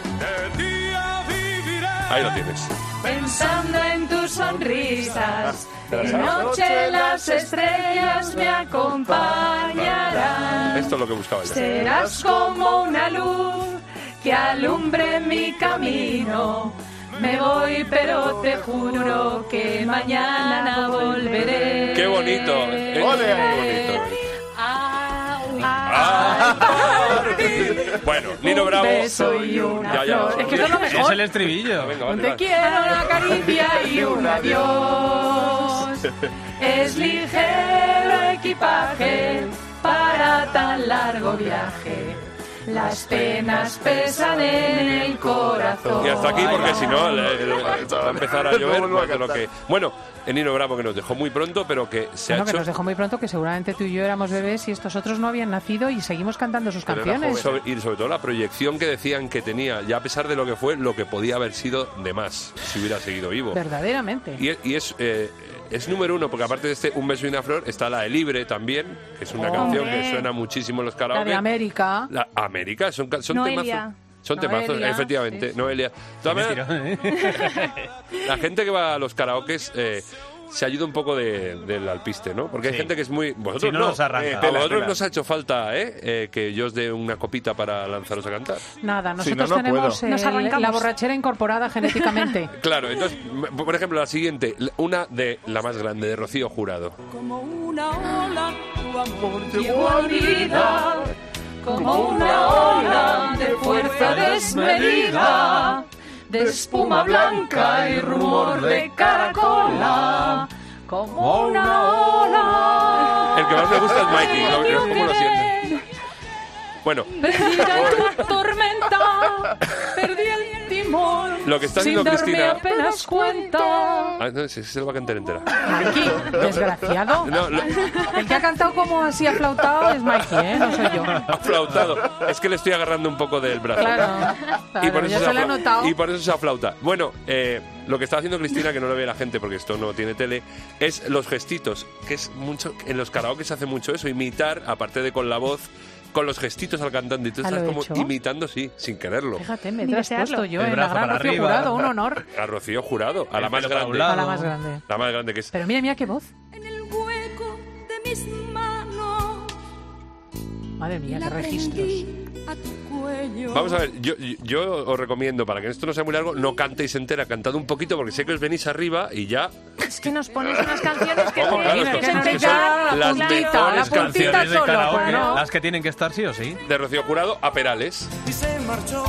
S24: Ahí lo tienes.
S27: Pensando en tus sonrisas, de noche las estrellas me acompañarán.
S24: Esto es lo que buscaba yo.
S27: Serás como una luz que alumbre mi camino. Me voy, pero te juro que mañana volveré.
S24: ¡Qué bonito! ¡Qué bonito! Bueno, Nino Bravo.
S27: Ya.
S4: Es que esto es lo mejor.
S25: Es el estribillo.
S27: Te quiero, una caricia y un adiós. Es ligero equipaje para tan largo viaje. Las penas pesan en el corazón.
S24: Y hasta aquí, porque si no va a empezar a llover más de lo que... Bueno, el Nino Bravo que nos dejó muy pronto, pero que se ha hecho...
S4: que nos dejó muy pronto, que seguramente tú y yo éramos bebés y estos otros no habían nacido y seguimos cantando sus canciones.
S24: Y sobre todo la proyección que decían que tenía, ya a pesar de lo que fue, lo que podía haber sido de más si hubiera seguido vivo.
S4: Verdaderamente.
S24: Y es número uno, porque aparte de este Un beso y una flor, está la de Libre también, que es una canción que suena muchísimo en los karaoke.
S4: La de América.
S24: América, son
S27: Noelia.
S24: temazos. Son temazos, efectivamente. Sí. Noelia. La gente que va a los karaokes se ayuda un poco del alpiste, ¿no? Porque hay gente que es muy... Vosotros no. A vosotros nos ha hecho falta que yo os dé una copita para lanzaros a cantar.
S4: Nada, nosotros tenemos la borrachera incorporada genéticamente.
S24: Claro, entonces, por ejemplo, la siguiente, una de la más grande, de Rocío Jurado.
S27: Como una ola, tu amor llegó a mi vida. Como una ola de fuerza desmedida, de espuma blanca y rumor de caracola, como una ola.
S24: El que más me gusta es Mikey, ¿no? ¿Cómo lo sientes? Bueno.
S27: Perdida en tu tormenta, perdí el timón.
S24: Lo que está haciendo
S27: sin
S24: Cristina...
S27: darme apenas cuenta.
S24: No, se lo va a cantar entera.
S4: Mikey, desgraciado. El que ha cantado como así aflautado es Mikey, no soy yo.
S24: Aflautado. Es que le estoy agarrando un poco del brazo.
S4: Claro,
S24: y por eso
S4: ya se lo he notado.
S24: Y por eso se aflauta. Bueno, lo que está haciendo Cristina, que no lo ve la gente porque esto no tiene tele, es los gestitos, que es mucho... En los karaoke se hace mucho eso, imitar, aparte de con la voz... Con los gestitos al cantante y tú estás como imitando, sí, sin quererlo.
S4: Fíjate, me he traspuesto yo en la gran Rocío Jurado, un honor.
S24: A Rocío Jurado, a la más grande.
S4: A la más grande.
S24: La más grande que es.
S4: Pero mira qué voz. Madre mía, qué registros.
S24: Vamos a ver, yo os recomiendo, para que esto no sea muy largo, no cantéis entera, cantad un poquito, porque sé que os venís arriba y ya...
S4: Es que nos pones unas canciones que
S24: Claro,
S4: tienes que
S24: son
S4: empezar
S24: las
S25: Mejores canciones de
S4: solo,
S25: karaoke,
S4: pues no.
S25: las que tienen que estar sí o sí.
S24: De Rocío Jurado a Perales.
S23: Y se marchó.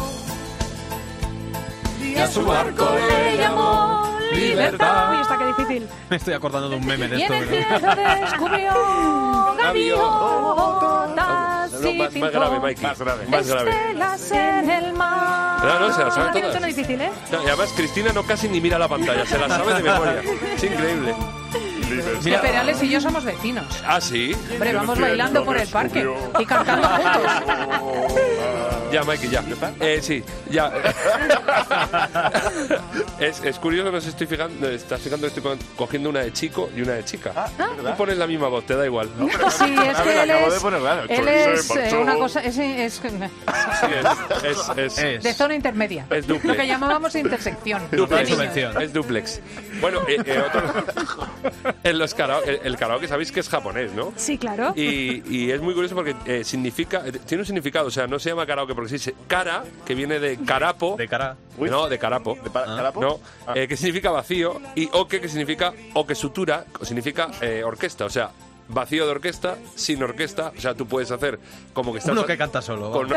S27: Y a su barco le llamó libertad.
S4: Uy, está que difícil.
S25: Me estoy acordando de un meme de
S4: Y
S25: esto.
S4: en el cielo descubrió gaviotas
S24: No, más grave, Mikey. Más grave.
S4: estelas en el mar.
S24: No, se las sabe
S4: No tiene
S24: todas.
S4: tono difícil, ¿eh?
S24: No, y además Cristina no casi ni mira la pantalla, se la sabe de memoria. Es increíble.
S4: Que Perales y yo somos vecinos.
S24: Ah, sí.
S4: Hombre, vamos bailando por el parque y cantando juntos.
S24: Ya, Mikey, ya. Sí, ya. Es curioso, no se estoy fijando, estás fijando que estoy cogiendo una de chico y una de chica. Tú pones la misma voz, te da igual.
S4: Sí, es que él es una cosa, es de zona intermedia.
S24: Es duplex.
S4: Lo que llamábamos intersección.
S24: Es duplex. Bueno, en los karaoke, el karaoke sabéis que es japonés, ¿no?
S4: Sí, claro.
S24: Y es muy curioso porque tiene un significado, o sea, no se llama karaoke porque se dice kara, que viene de carapo.
S25: De cara.
S24: No, de carapo.
S26: ¿Carapo?
S24: No, que significa vacío, y oke, que significa okesutura, significa orquesta, o sea, vacío de orquesta, sin orquesta, o sea, tú puedes hacer como que estás...
S25: Uno que canta solo.
S24: Un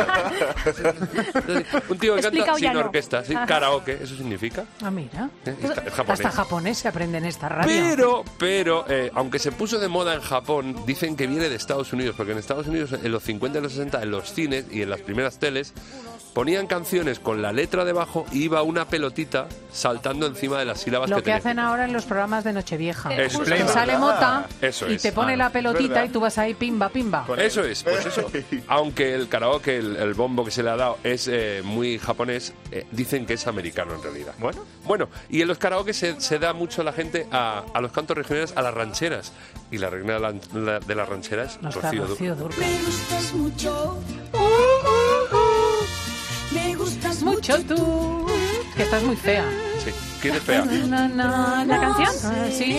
S24: tío que canta sin
S4: ya no.
S24: orquesta, sí, karaoke, eso significa.
S4: Ah, mira.
S24: Es japonés.
S4: Hasta japonés se aprende en esta radio.
S24: Pero, aunque se puso de moda en Japón, dicen que viene de Estados Unidos, porque en Estados Unidos, en los 50 y los 60, en los cines y en las primeras teles, ponían canciones con la letra debajo y iba una pelotita saltando encima de las sílabas
S4: Lo
S24: que
S4: que
S24: tenía.
S4: hacen ahora en los programas de Nochevieja.
S24: Eso
S4: Te
S24: es.
S4: sale Mota
S24: Eso
S4: y
S24: es.
S4: te pone la pelotita y tú vas ahí pimba, pimba.
S24: Eso es, pues eso. Aunque el karaoke, el bombo que se le ha dado es muy japonés, dicen que es americano en realidad. Bueno, y en los karaoke se da mucho la gente a los cantos regionales, a las rancheras. Y la reina de las rancheras,
S4: No está Rocío Dúrcal.
S27: Me gustas mucho. Me gustas
S4: mucho tú. Que estás muy fea.
S24: Sí. ¿Quién es fea?
S4: ¿La canción? Sí.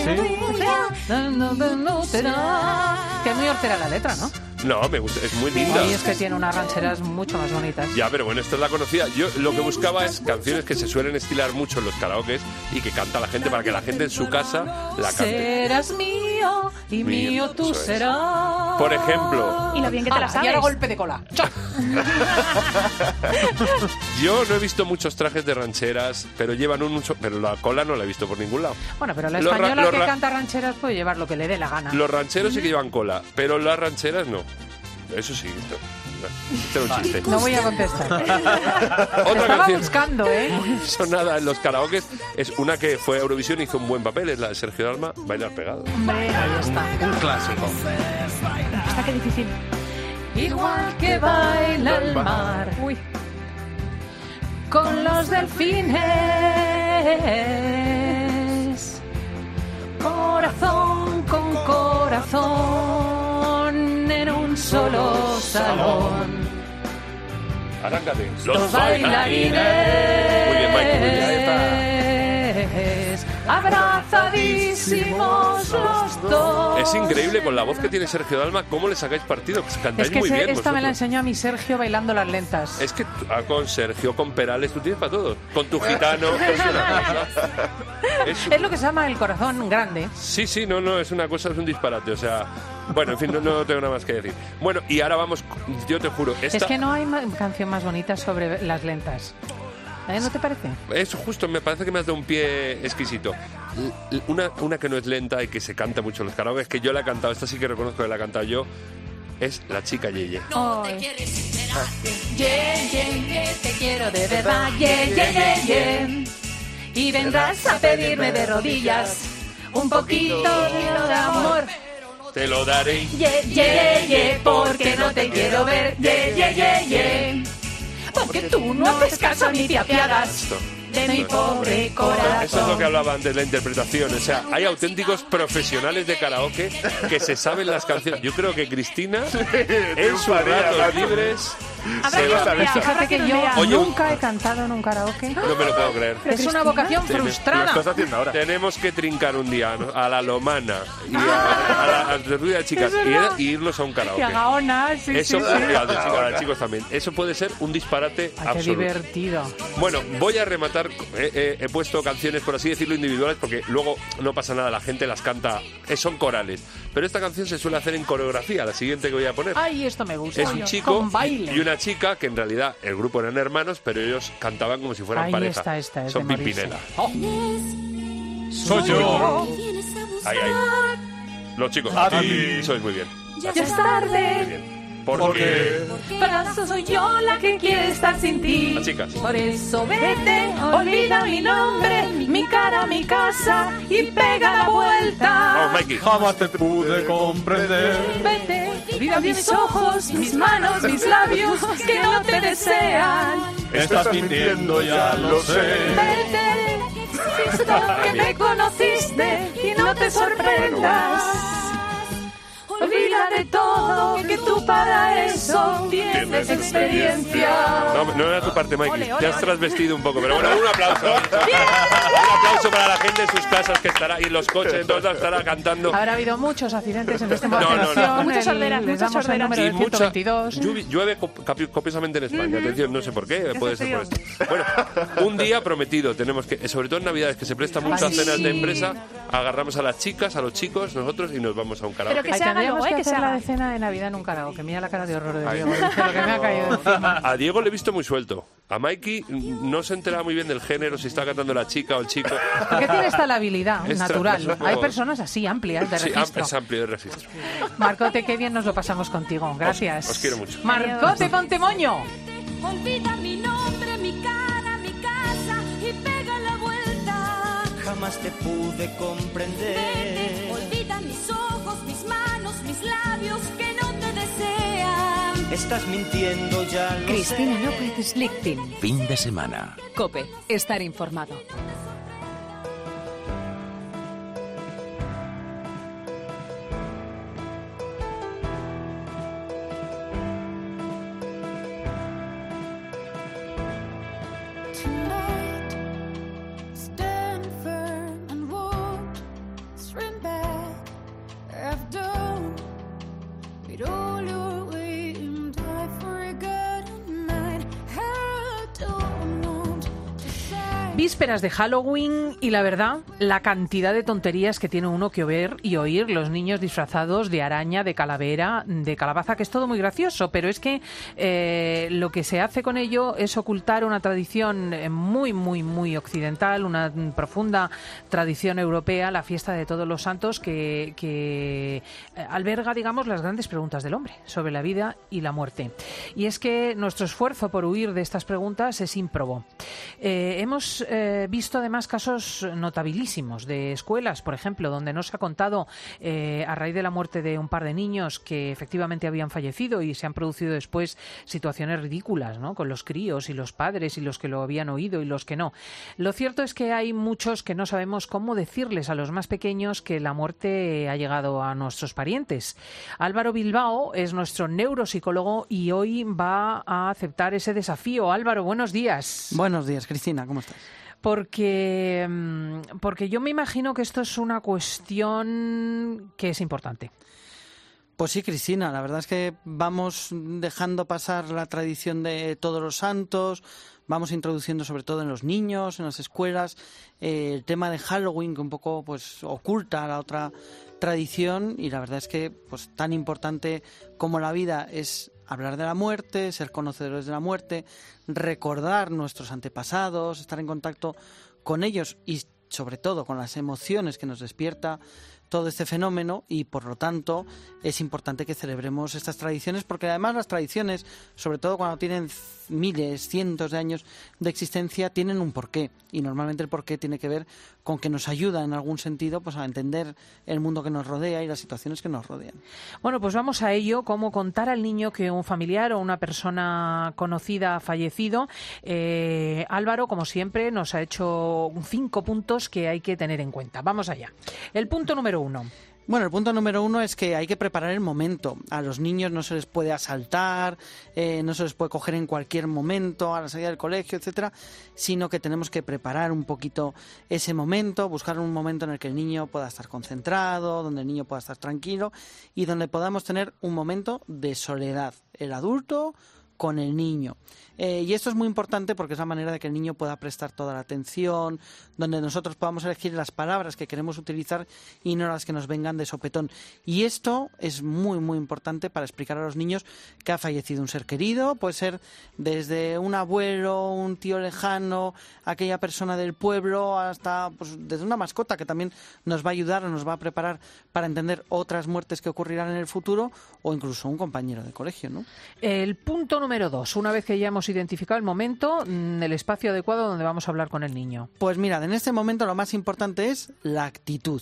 S4: Que es muy hortera la letra, ¿no?
S24: No, me gusta, es muy linda.
S4: Y es que tiene unas rancheras mucho más bonitas.
S24: Ya, pero bueno, esta es la conocida. Yo lo que buscaba es canciones que se suelen estilar mucho en los karaokes y que canta la gente para que la gente en su casa la cante.
S4: Serás mío y mío tú
S24: eso es.
S4: serás.
S24: Por ejemplo...
S27: Y lo bien que te la sabes.
S4: Y ahora golpe de cola.
S24: Yo no he visto muchos trajes de rancheras, pero llevan pero la cola no la he visto por ningún lado.
S4: Bueno, pero la española que canta rancheras puede llevar lo que le dé la gana.
S24: Los rancheros sí que llevan cola, pero las rancheras no. Eso sí, esto era un chiste.
S4: No voy a contestar.
S24: Otra
S4: Estaba
S24: canción
S4: buscando, ¿eh?
S24: sonada en los karaokes es una que fue a Eurovisión y hizo un buen papel, es la de Sergio Dalma, Bailar Pegado.
S4: Hombre, ahí está.
S25: Un clásico.
S27: Está que difícil.
S4: Igual que baila el mar. Uy. Con los delfines. Corazón con corazón en un solo salón.
S24: Arráncate.
S4: Los bailarines.
S24: Muy bien, Mike, muy bien.
S4: Abrazadísimos los dos.
S24: Es increíble con la voz que tiene Sergio Dalma, cómo le sacáis partido. Cantáis
S4: Es que
S24: muy bien.
S4: esta me la
S24: vosotros.
S4: enseñó a mi Sergio bailando las lentas.
S24: Es que con Sergio, con Perales, tú tienes para todo. Con tu gitano, es una cosa.
S4: Es lo que se llama el corazón grande.
S24: Sí, no, es una cosa, es un disparate. O sea, bueno, en fin, no tengo nada más que decir. Bueno, y ahora vamos, yo te juro, esta...
S4: Es que no hay canción más bonita sobre las lentas. ¿No te parece?
S24: Eso justo, me parece que me has dado un pie exquisito. Una que no es lenta y que se canta mucho en los karaoke, es que yo la he cantado, esta sí que reconozco que la he cantado yo, es La Chica Yeye.
S27: No te quieres enterar.
S4: Que te quiero de verdad, ye. Y vendrás a pedirme de rodillas un poquito de amor.
S24: Te lo daré.
S4: Ye, porque no te quiero ver, ye. Porque tú no haces caso ni te apiadas
S27: de mi pobre corazón.
S24: Eso es lo que hablaba antes, la interpretación. O sea, hay auténticos profesionales de karaoke que se saben las canciones. Yo creo que Cristina, en sus ratos libres, se va a saber.
S4: Fíjate que yo nunca he cantado en un karaoke.
S24: No me lo puedo creer.
S4: Es una vocación frustrada.
S24: Lo estás haciendo ahora. Tenemos que trincar un día, ¿no?, a la Lomana y a la Ruida de Chicas y irnos a un karaoke.
S4: Que a Gaona, sí,
S24: Eso,
S4: sí.
S24: a los chicos también. Eso puede ser un disparate absoluto.
S4: Qué divertido.
S24: Bueno, voy a rematar. He puesto canciones, por así decirlo, individuales, porque luego no pasa nada, la gente las canta, son corales. Pero esta canción se suele hacer en coreografía, la siguiente que voy a poner.
S4: Ay, esto me gusta.
S24: Es un chico y una chica que en realidad el grupo eran hermanos, pero ellos cantaban como si fueran pareja.
S4: Esta es
S24: Son
S4: de
S24: Pimpinela.
S4: Oh.
S24: Soy yo. Ahí. Los chicos,
S27: A ti.
S24: sois muy bien.
S27: Ya es tarde.
S24: Muy bien. Porque
S27: Para eso soy yo la que quiere estar sin ti.
S24: las chicas.
S27: Por eso vete, olvida mi nombre, mi cara, mi casa y pega la vuelta.
S24: Vamos, Mikey.
S25: Jamás te pude comprender.
S27: Vete, olvida mis ojos, mis manos, mis labios que no te desean.
S25: Estás mintiendo, ya lo sé.
S27: Vete, insisto que me conociste y no te sorprendas. Olvida de todo, que tú para eso tienes experiencia.
S24: No era tu parte, Mikey.
S27: Ole, ole,
S24: Te has
S27: ole.
S24: transvestido un poco, pero bueno, un aplauso. Un aplauso para la gente en sus casas que estará, y en los coches, en todas estará cantando.
S4: Habrá habido muchos accidentes en este
S24: No.
S4: Muchas sorderas, les damos el número
S24: Y
S4: del 122.
S24: llueve copiosamente en España. Atención, no sé por qué, puede ser por esto. Bueno, un día prometido tenemos que, sobre todo en Navidades, que se presta mucho a cenas de empresa, agarramos a las chicas, a los chicos, nosotros, y nos vamos a un karaoke.
S4: Pero que se haga luego, que hacer la de cena de Navidad en un karaoke. Mira la cara de horror de Diego. Dice lo que me ha caído encima.
S24: A Diego le he visto muy suelto. A Mikey no se enteraba muy bien del género, si está cantando la chica o el chico.
S4: Porque tiene esta labilidad
S24: Es
S4: natural.
S24: un poco-
S4: Hay personas así, amplias, de
S24: Sí,
S4: registro.
S24: es amplio de registro.
S4: Marcote, qué bien nos lo pasamos contigo. Gracias.
S24: Os quiero mucho.
S4: Marcote, ponte moño.
S27: Olvida mi nombre, mi cara, mi casa y pega la vuelta.
S5: Jamás te pude comprender.
S27: Olvida mis ojos, mis manos, mis labios que no te desean.
S5: Estás mintiendo, ya lo
S3: Cristina
S5: sé.
S3: López Slichting.
S2: Fin de semana.
S3: COPE. Estar informado.
S12: Tonight, stand firm and won't shrink back. After we'd all your way and die for a good night. I don't want to say.
S4: Vísperas de Halloween y la verdad, la cantidad de tonterías que tiene uno que ver y oír los niños disfrazados de araña, de calavera, de calabaza, que es todo muy gracioso, pero es que lo que se hace con ello es ocultar una tradición muy occidental, una profunda tradición europea, la fiesta de Todos los Santos, que alberga, digamos, las grandes preguntas del hombre sobre la vida y la muerte. Y es que nuestro esfuerzo por huir de estas preguntas es ímprobo. Hemos visto además casos notabilísimos de escuelas, por ejemplo, donde nos ha contado a raíz de la muerte de un par de niños que efectivamente habían fallecido y se han producido después situaciones ridículas, ¿no?, con los críos y los padres y los que lo habían oído y los que no. Lo cierto es que hay muchos que no sabemos cómo decirles a los más pequeños que la muerte ha llegado a nuestros parientes. Álvaro Bilbao es nuestro neuropsicólogo y hoy va a aceptar ese desafío. Álvaro, buenos días.
S6: Buenos días, Cristina, ¿cómo estás?
S4: Porque yo me imagino que esto es una cuestión que es importante.
S6: Pues sí, Cristina, la verdad es que vamos dejando pasar la tradición de Todos los Santos, vamos introduciendo sobre todo en los niños, en las escuelas, el tema de Halloween, que un poco pues oculta la otra tradición, y la verdad es que pues tan importante como la vida es hablar de la muerte, ser conocedores de la muerte, recordar nuestros antepasados, estar en contacto con ellos y sobre todo con las emociones que nos despierta todo este fenómeno y por lo tanto es importante que celebremos estas tradiciones, porque además las tradiciones, sobre todo cuando tienen miles, cientos de años de existencia, tienen un porqué, y normalmente el porqué tiene que ver con que nos ayuda en algún sentido pues a entender el mundo que nos rodea y las situaciones que nos rodean.
S4: Bueno, pues vamos a ello, cómo contar al niño que un familiar o una persona conocida ha fallecido. Álvaro, como siempre, nos ha hecho 5 puntos que hay que tener en cuenta. Vamos allá. El punto número 1.
S6: Bueno, el punto número 1 es que hay que preparar el momento. A los niños no se les puede asaltar, no se les puede coger en cualquier momento, a la salida del colegio, etcétera, sino que tenemos que preparar un poquito ese momento, buscar un momento en el que el niño pueda estar concentrado, donde el niño pueda estar tranquilo y donde podamos tener un momento de soledad, el adulto con el niño. Y esto es muy importante porque es la manera de que el niño pueda prestar toda la atención, donde nosotros podamos elegir las palabras que queremos utilizar y no las que nos vengan de sopetón. Y esto es muy, muy importante para explicar a los niños que ha fallecido un ser querido. Puede ser desde un abuelo, un tío lejano, aquella persona del pueblo, hasta pues, desde una mascota que también nos va a ayudar o nos va a preparar para entender otras muertes que ocurrirán en el futuro, o incluso un compañero de colegio, ¿no?
S4: El punto número 2, una vez que ya hemos identificado el momento, el espacio adecuado donde vamos a hablar con el niño.
S6: Pues mirad, en este momento lo más importante es la actitud.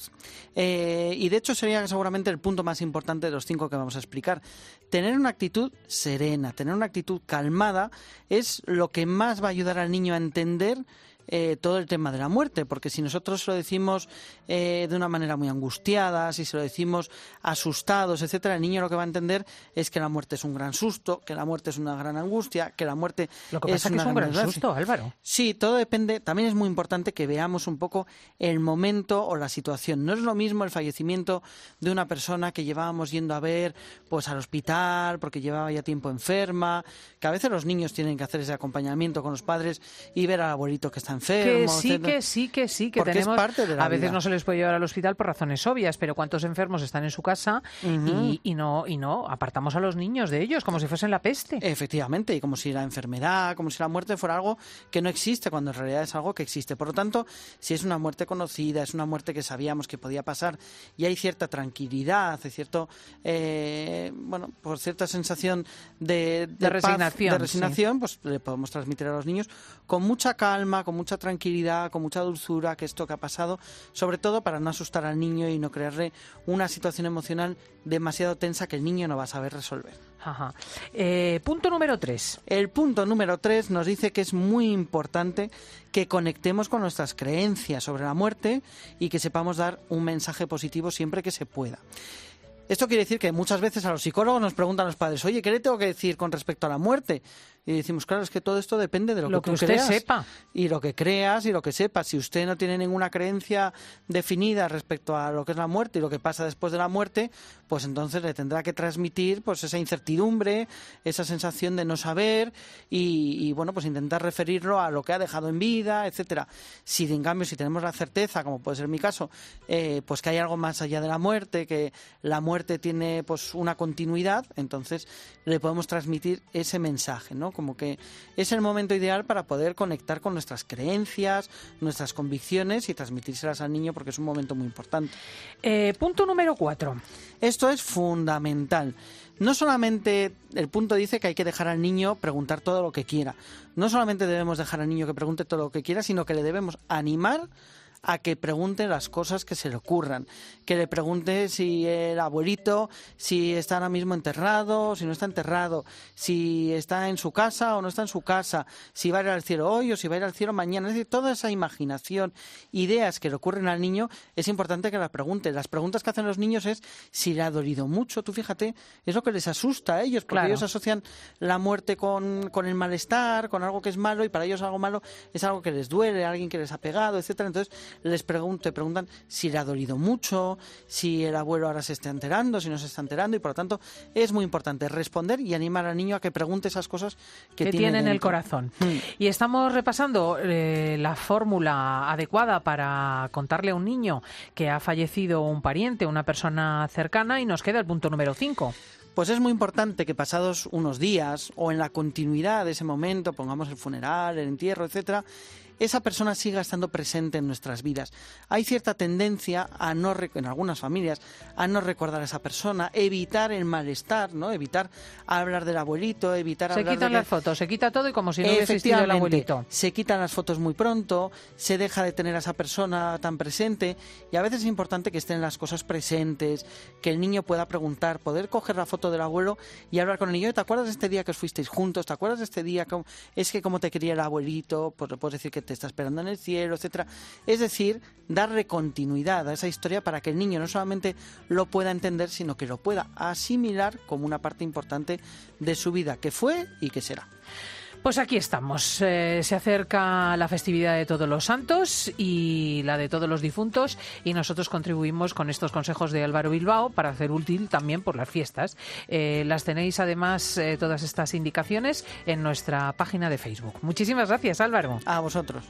S6: Y de hecho sería seguramente el punto más importante de los 5 que vamos a explicar. Tener una actitud serena, tener una actitud calmada es lo que más va a ayudar al niño a entender todo el tema de la muerte, porque si nosotros lo decimos de una manera muy angustiada, si se lo decimos asustados, etcétera, el niño lo que va a entender es que la muerte es un gran susto, que la muerte es una gran angustia, que la muerte
S4: lo que pasa es que es un gran susto, Álvaro.
S6: Sí, todo depende. También es muy importante que veamos un poco el momento o la situación. No es lo mismo el fallecimiento de una persona que llevábamos yendo a ver pues al hospital porque llevaba ya tiempo enferma, que a veces los niños tienen que hacer ese acompañamiento con los padres y ver al abuelito que está enfermo,
S4: que sí,
S6: porque
S4: tenemos,
S6: es parte de la
S4: a veces
S6: vida.
S4: No se les puede llevar al hospital por razones obvias, pero cuántos enfermos están en su casa y no apartamos a los niños de ellos como si fuesen la peste.
S6: Efectivamente, y como si la enfermedad, como si la muerte fuera algo que no existe, cuando en realidad es algo que existe. Por lo tanto, si es una muerte conocida, es una muerte que sabíamos que podía pasar y hay cierta tranquilidad, hay cierto pues cierta sensación de resignación, pues le podemos transmitir a los niños con mucha calma, con mucha tranquilidad, con mucha dulzura, que esto que ha pasado, sobre todo para no asustar al niño y no crearle una situación emocional demasiado tensa que el niño no va a saber resolver.
S4: Ajá. Punto número 3.
S6: El punto número 3 nos dice que es muy importante que conectemos con nuestras creencias sobre la muerte y que sepamos dar un mensaje positivo siempre que se pueda. Esto quiere decir que muchas veces a los psicólogos nos preguntan los padres, oye, ¿qué le tengo que decir con respecto a la muerte? Y decimos, claro, es que todo esto depende de lo que tú
S4: usted
S6: creas.
S4: sepa.
S6: Y lo que creas y lo que sepas. Si usted no tiene ninguna creencia definida respecto a lo que es la muerte y lo que pasa después de la muerte, pues entonces le tendrá que transmitir pues esa incertidumbre, esa sensación de no saber y bueno, pues intentar referirlo a lo que ha dejado en vida, etcétera. Si en cambio, si tenemos la certeza, como puede ser mi caso, pues que hay algo más allá de la muerte, que la muerte tiene pues una continuidad, entonces le podemos transmitir ese mensaje, ¿no? Como que es el momento ideal para poder conectar con nuestras creencias, nuestras convicciones y transmitírselas al niño porque es un momento muy importante.
S4: Punto número 4.
S6: Esto es fundamental. No solamente el punto dice que hay que dejar al niño preguntar todo lo que quiera. No solamente debemos dejar al niño que pregunte todo lo que quiera, sino que le debemos animar a que pregunte las cosas que se le ocurran, que le pregunte si el abuelito, si está ahora mismo enterrado, si no está enterrado, si está en su casa o no está en su casa, si va a ir al cielo hoy o si va a ir al cielo mañana. Es decir, toda esa imaginación, ideas que le ocurren al niño, es importante que las pregunte. Las preguntas que hacen los niños es si le ha dolido mucho. Tú fíjate, es lo que les asusta a ellos, porque ellos asocian la muerte con el malestar, con algo que es malo, y para ellos algo malo es algo que les duele, alguien que les ha pegado, etcétera. Entonces te preguntan si le ha dolido mucho, si el abuelo ahora se está enterando, si no se está enterando, y por lo tanto es muy importante responder y animar al niño a que pregunte esas cosas que
S4: tiene en el corazón. Y estamos repasando la fórmula adecuada para contarle a un niño que ha fallecido un pariente, una persona cercana, y nos queda el punto número 5.
S6: Pues es muy importante que pasados unos días o en la continuidad de ese momento, pongamos el funeral, el entierro, etcétera, esa persona siga estando presente en nuestras vidas. Hay cierta tendencia en algunas familias a no recordar a esa persona, evitar el malestar, ¿no? Evitar hablar del abuelito, evitar hablar de...
S4: Se quitan las fotos, se quita todo y como si no hubiese existido el abuelito.
S6: Se quitan las fotos muy pronto, se deja de tener a esa persona tan presente y a veces es importante que estén las cosas presentes, que el niño pueda preguntar, poder coger la foto del abuelo y hablar con el niño. ¿Te acuerdas de este día que os fuisteis juntos? ¿Te acuerdas de este día? Es que cómo te quería el abuelito, pues le puedes decir que te está esperando en el cielo, etcétera. Es decir, darle continuidad a esa historia para que el niño no solamente lo pueda entender, sino que lo pueda asimilar como una parte importante de su vida, que fue y que será.
S4: Pues aquí estamos. Se acerca la festividad de Todos los Santos y la de Todos los Difuntos y nosotros contribuimos con estos consejos de Álvaro Bilbao para hacer útil también por las fiestas. Las tenéis además todas estas indicaciones en nuestra página de Facebook. Muchísimas gracias, Álvaro.
S6: A vosotros.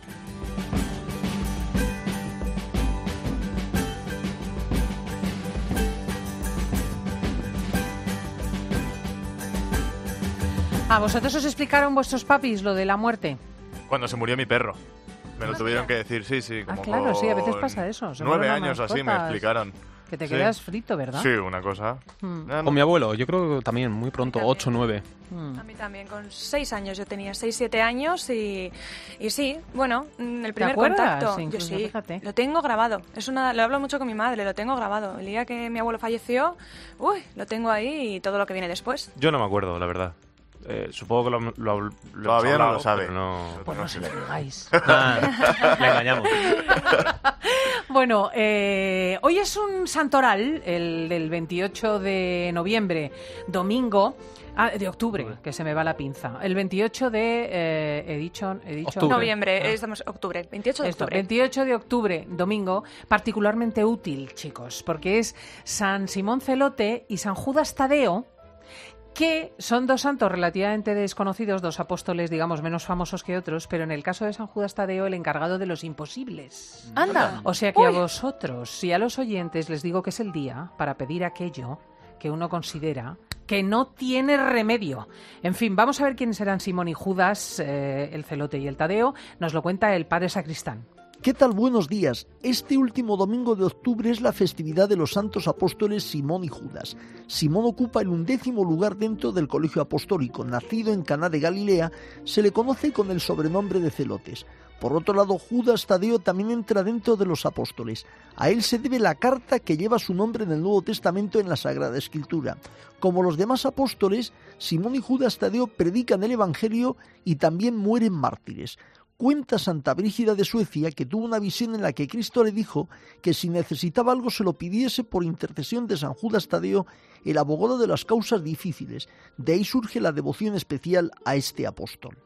S4: ¿A vosotros os explicaron vuestros papis lo de la muerte?
S26: Cuando se murió mi perro. Me lo tuvieron que decir, sí. Como
S4: claro, sí, a veces pasa eso.
S26: 9 años así me explicaron.
S4: Que te quedas frito, ¿verdad?
S26: Sí, una cosa.
S25: Con mi abuelo, yo creo que también, muy pronto, 8 o 9.
S7: A mí también, con 6 años. Yo tenía 6, 7 años y sí, bueno, el primer contacto. Yo sí, fíjate. Lo tengo grabado. Lo hablo mucho con mi madre, lo tengo grabado. El día que mi abuelo falleció, lo tengo ahí y todo lo que viene después.
S26: Yo no me acuerdo, la verdad. Supongo que lo todavía no lo sabe.
S4: Pues no se lo digáis.
S25: Le engañamos.
S4: Bueno, hoy es un santoral, el del 28 de noviembre, domingo, de octubre, que se me va la pinza. El 28 de... he dicho
S7: noviembre, estamos octubre, 28 de octubre.
S4: 28 de octubre, domingo, particularmente útil, chicos, porque es San Simón Celote y San Judas Tadeo, que son dos santos relativamente desconocidos, dos apóstoles, digamos, menos famosos que otros, pero en el caso de San Judas Tadeo, el encargado de los imposibles.
S7: ¡Anda!
S4: O sea que a vosotros y a los oyentes les digo que es el día para pedir aquello que uno considera que no tiene remedio. En fin, vamos a ver quiénes eran Simón y Judas, el Celote y el Tadeo. Nos lo cuenta el padre Sacristán.
S8: ¿Qué tal? Buenos días. Este último domingo de octubre es la festividad de los santos apóstoles Simón y Judas. Simón ocupa el 11º lugar dentro del colegio apostólico. Nacido en Caná de Galilea, se le conoce con el sobrenombre de Celotes. Por otro lado, Judas Tadeo también entra dentro de los apóstoles. A él se debe la carta que lleva su nombre en el Nuevo Testamento en la Sagrada Escritura. Como los demás apóstoles, Simón y Judas Tadeo predican el Evangelio y también mueren mártires. Cuenta Santa Brígida de Suecia que tuvo una visión en la que Cristo le dijo que si necesitaba algo se lo pidiese por intercesión de San Judas Tadeo, el abogado de las causas difíciles. De ahí surge la devoción especial a este apóstol.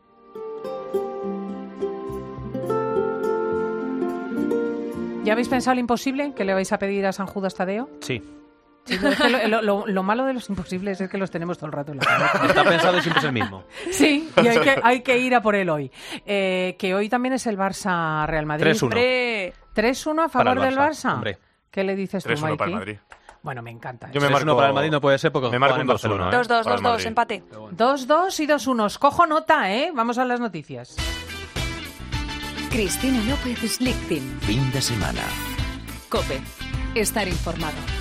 S4: ¿Ya habéis pensado lo imposible que le vais a pedir a San Judas Tadeo?
S25: Sí.
S4: Sí, es que lo malo de los imposibles es que los tenemos todo el rato en la cabeza.
S25: Está pensado y siempre es el mismo.
S4: Sí, y hay que ir a por él hoy. Que hoy también es el Barça-Real Madrid.
S25: 3-1.
S4: 3-1 a favor del Barça.
S25: Hombre.
S4: ¿Qué le dices tú,
S26: 3-1
S4: Mikey?
S26: para el Madrid.
S4: Bueno, me encanta.
S25: Yo me marco para el Madrid, no puede ser porque
S26: me marco un
S25: 2-1.
S7: 2-2, empate.
S4: 2-2 y 2-1. Cojo nota, ¿eh? Vamos a las noticias.
S3: Cristina López Slichting.
S2: Fin de semana.
S3: COPE. Estar informado.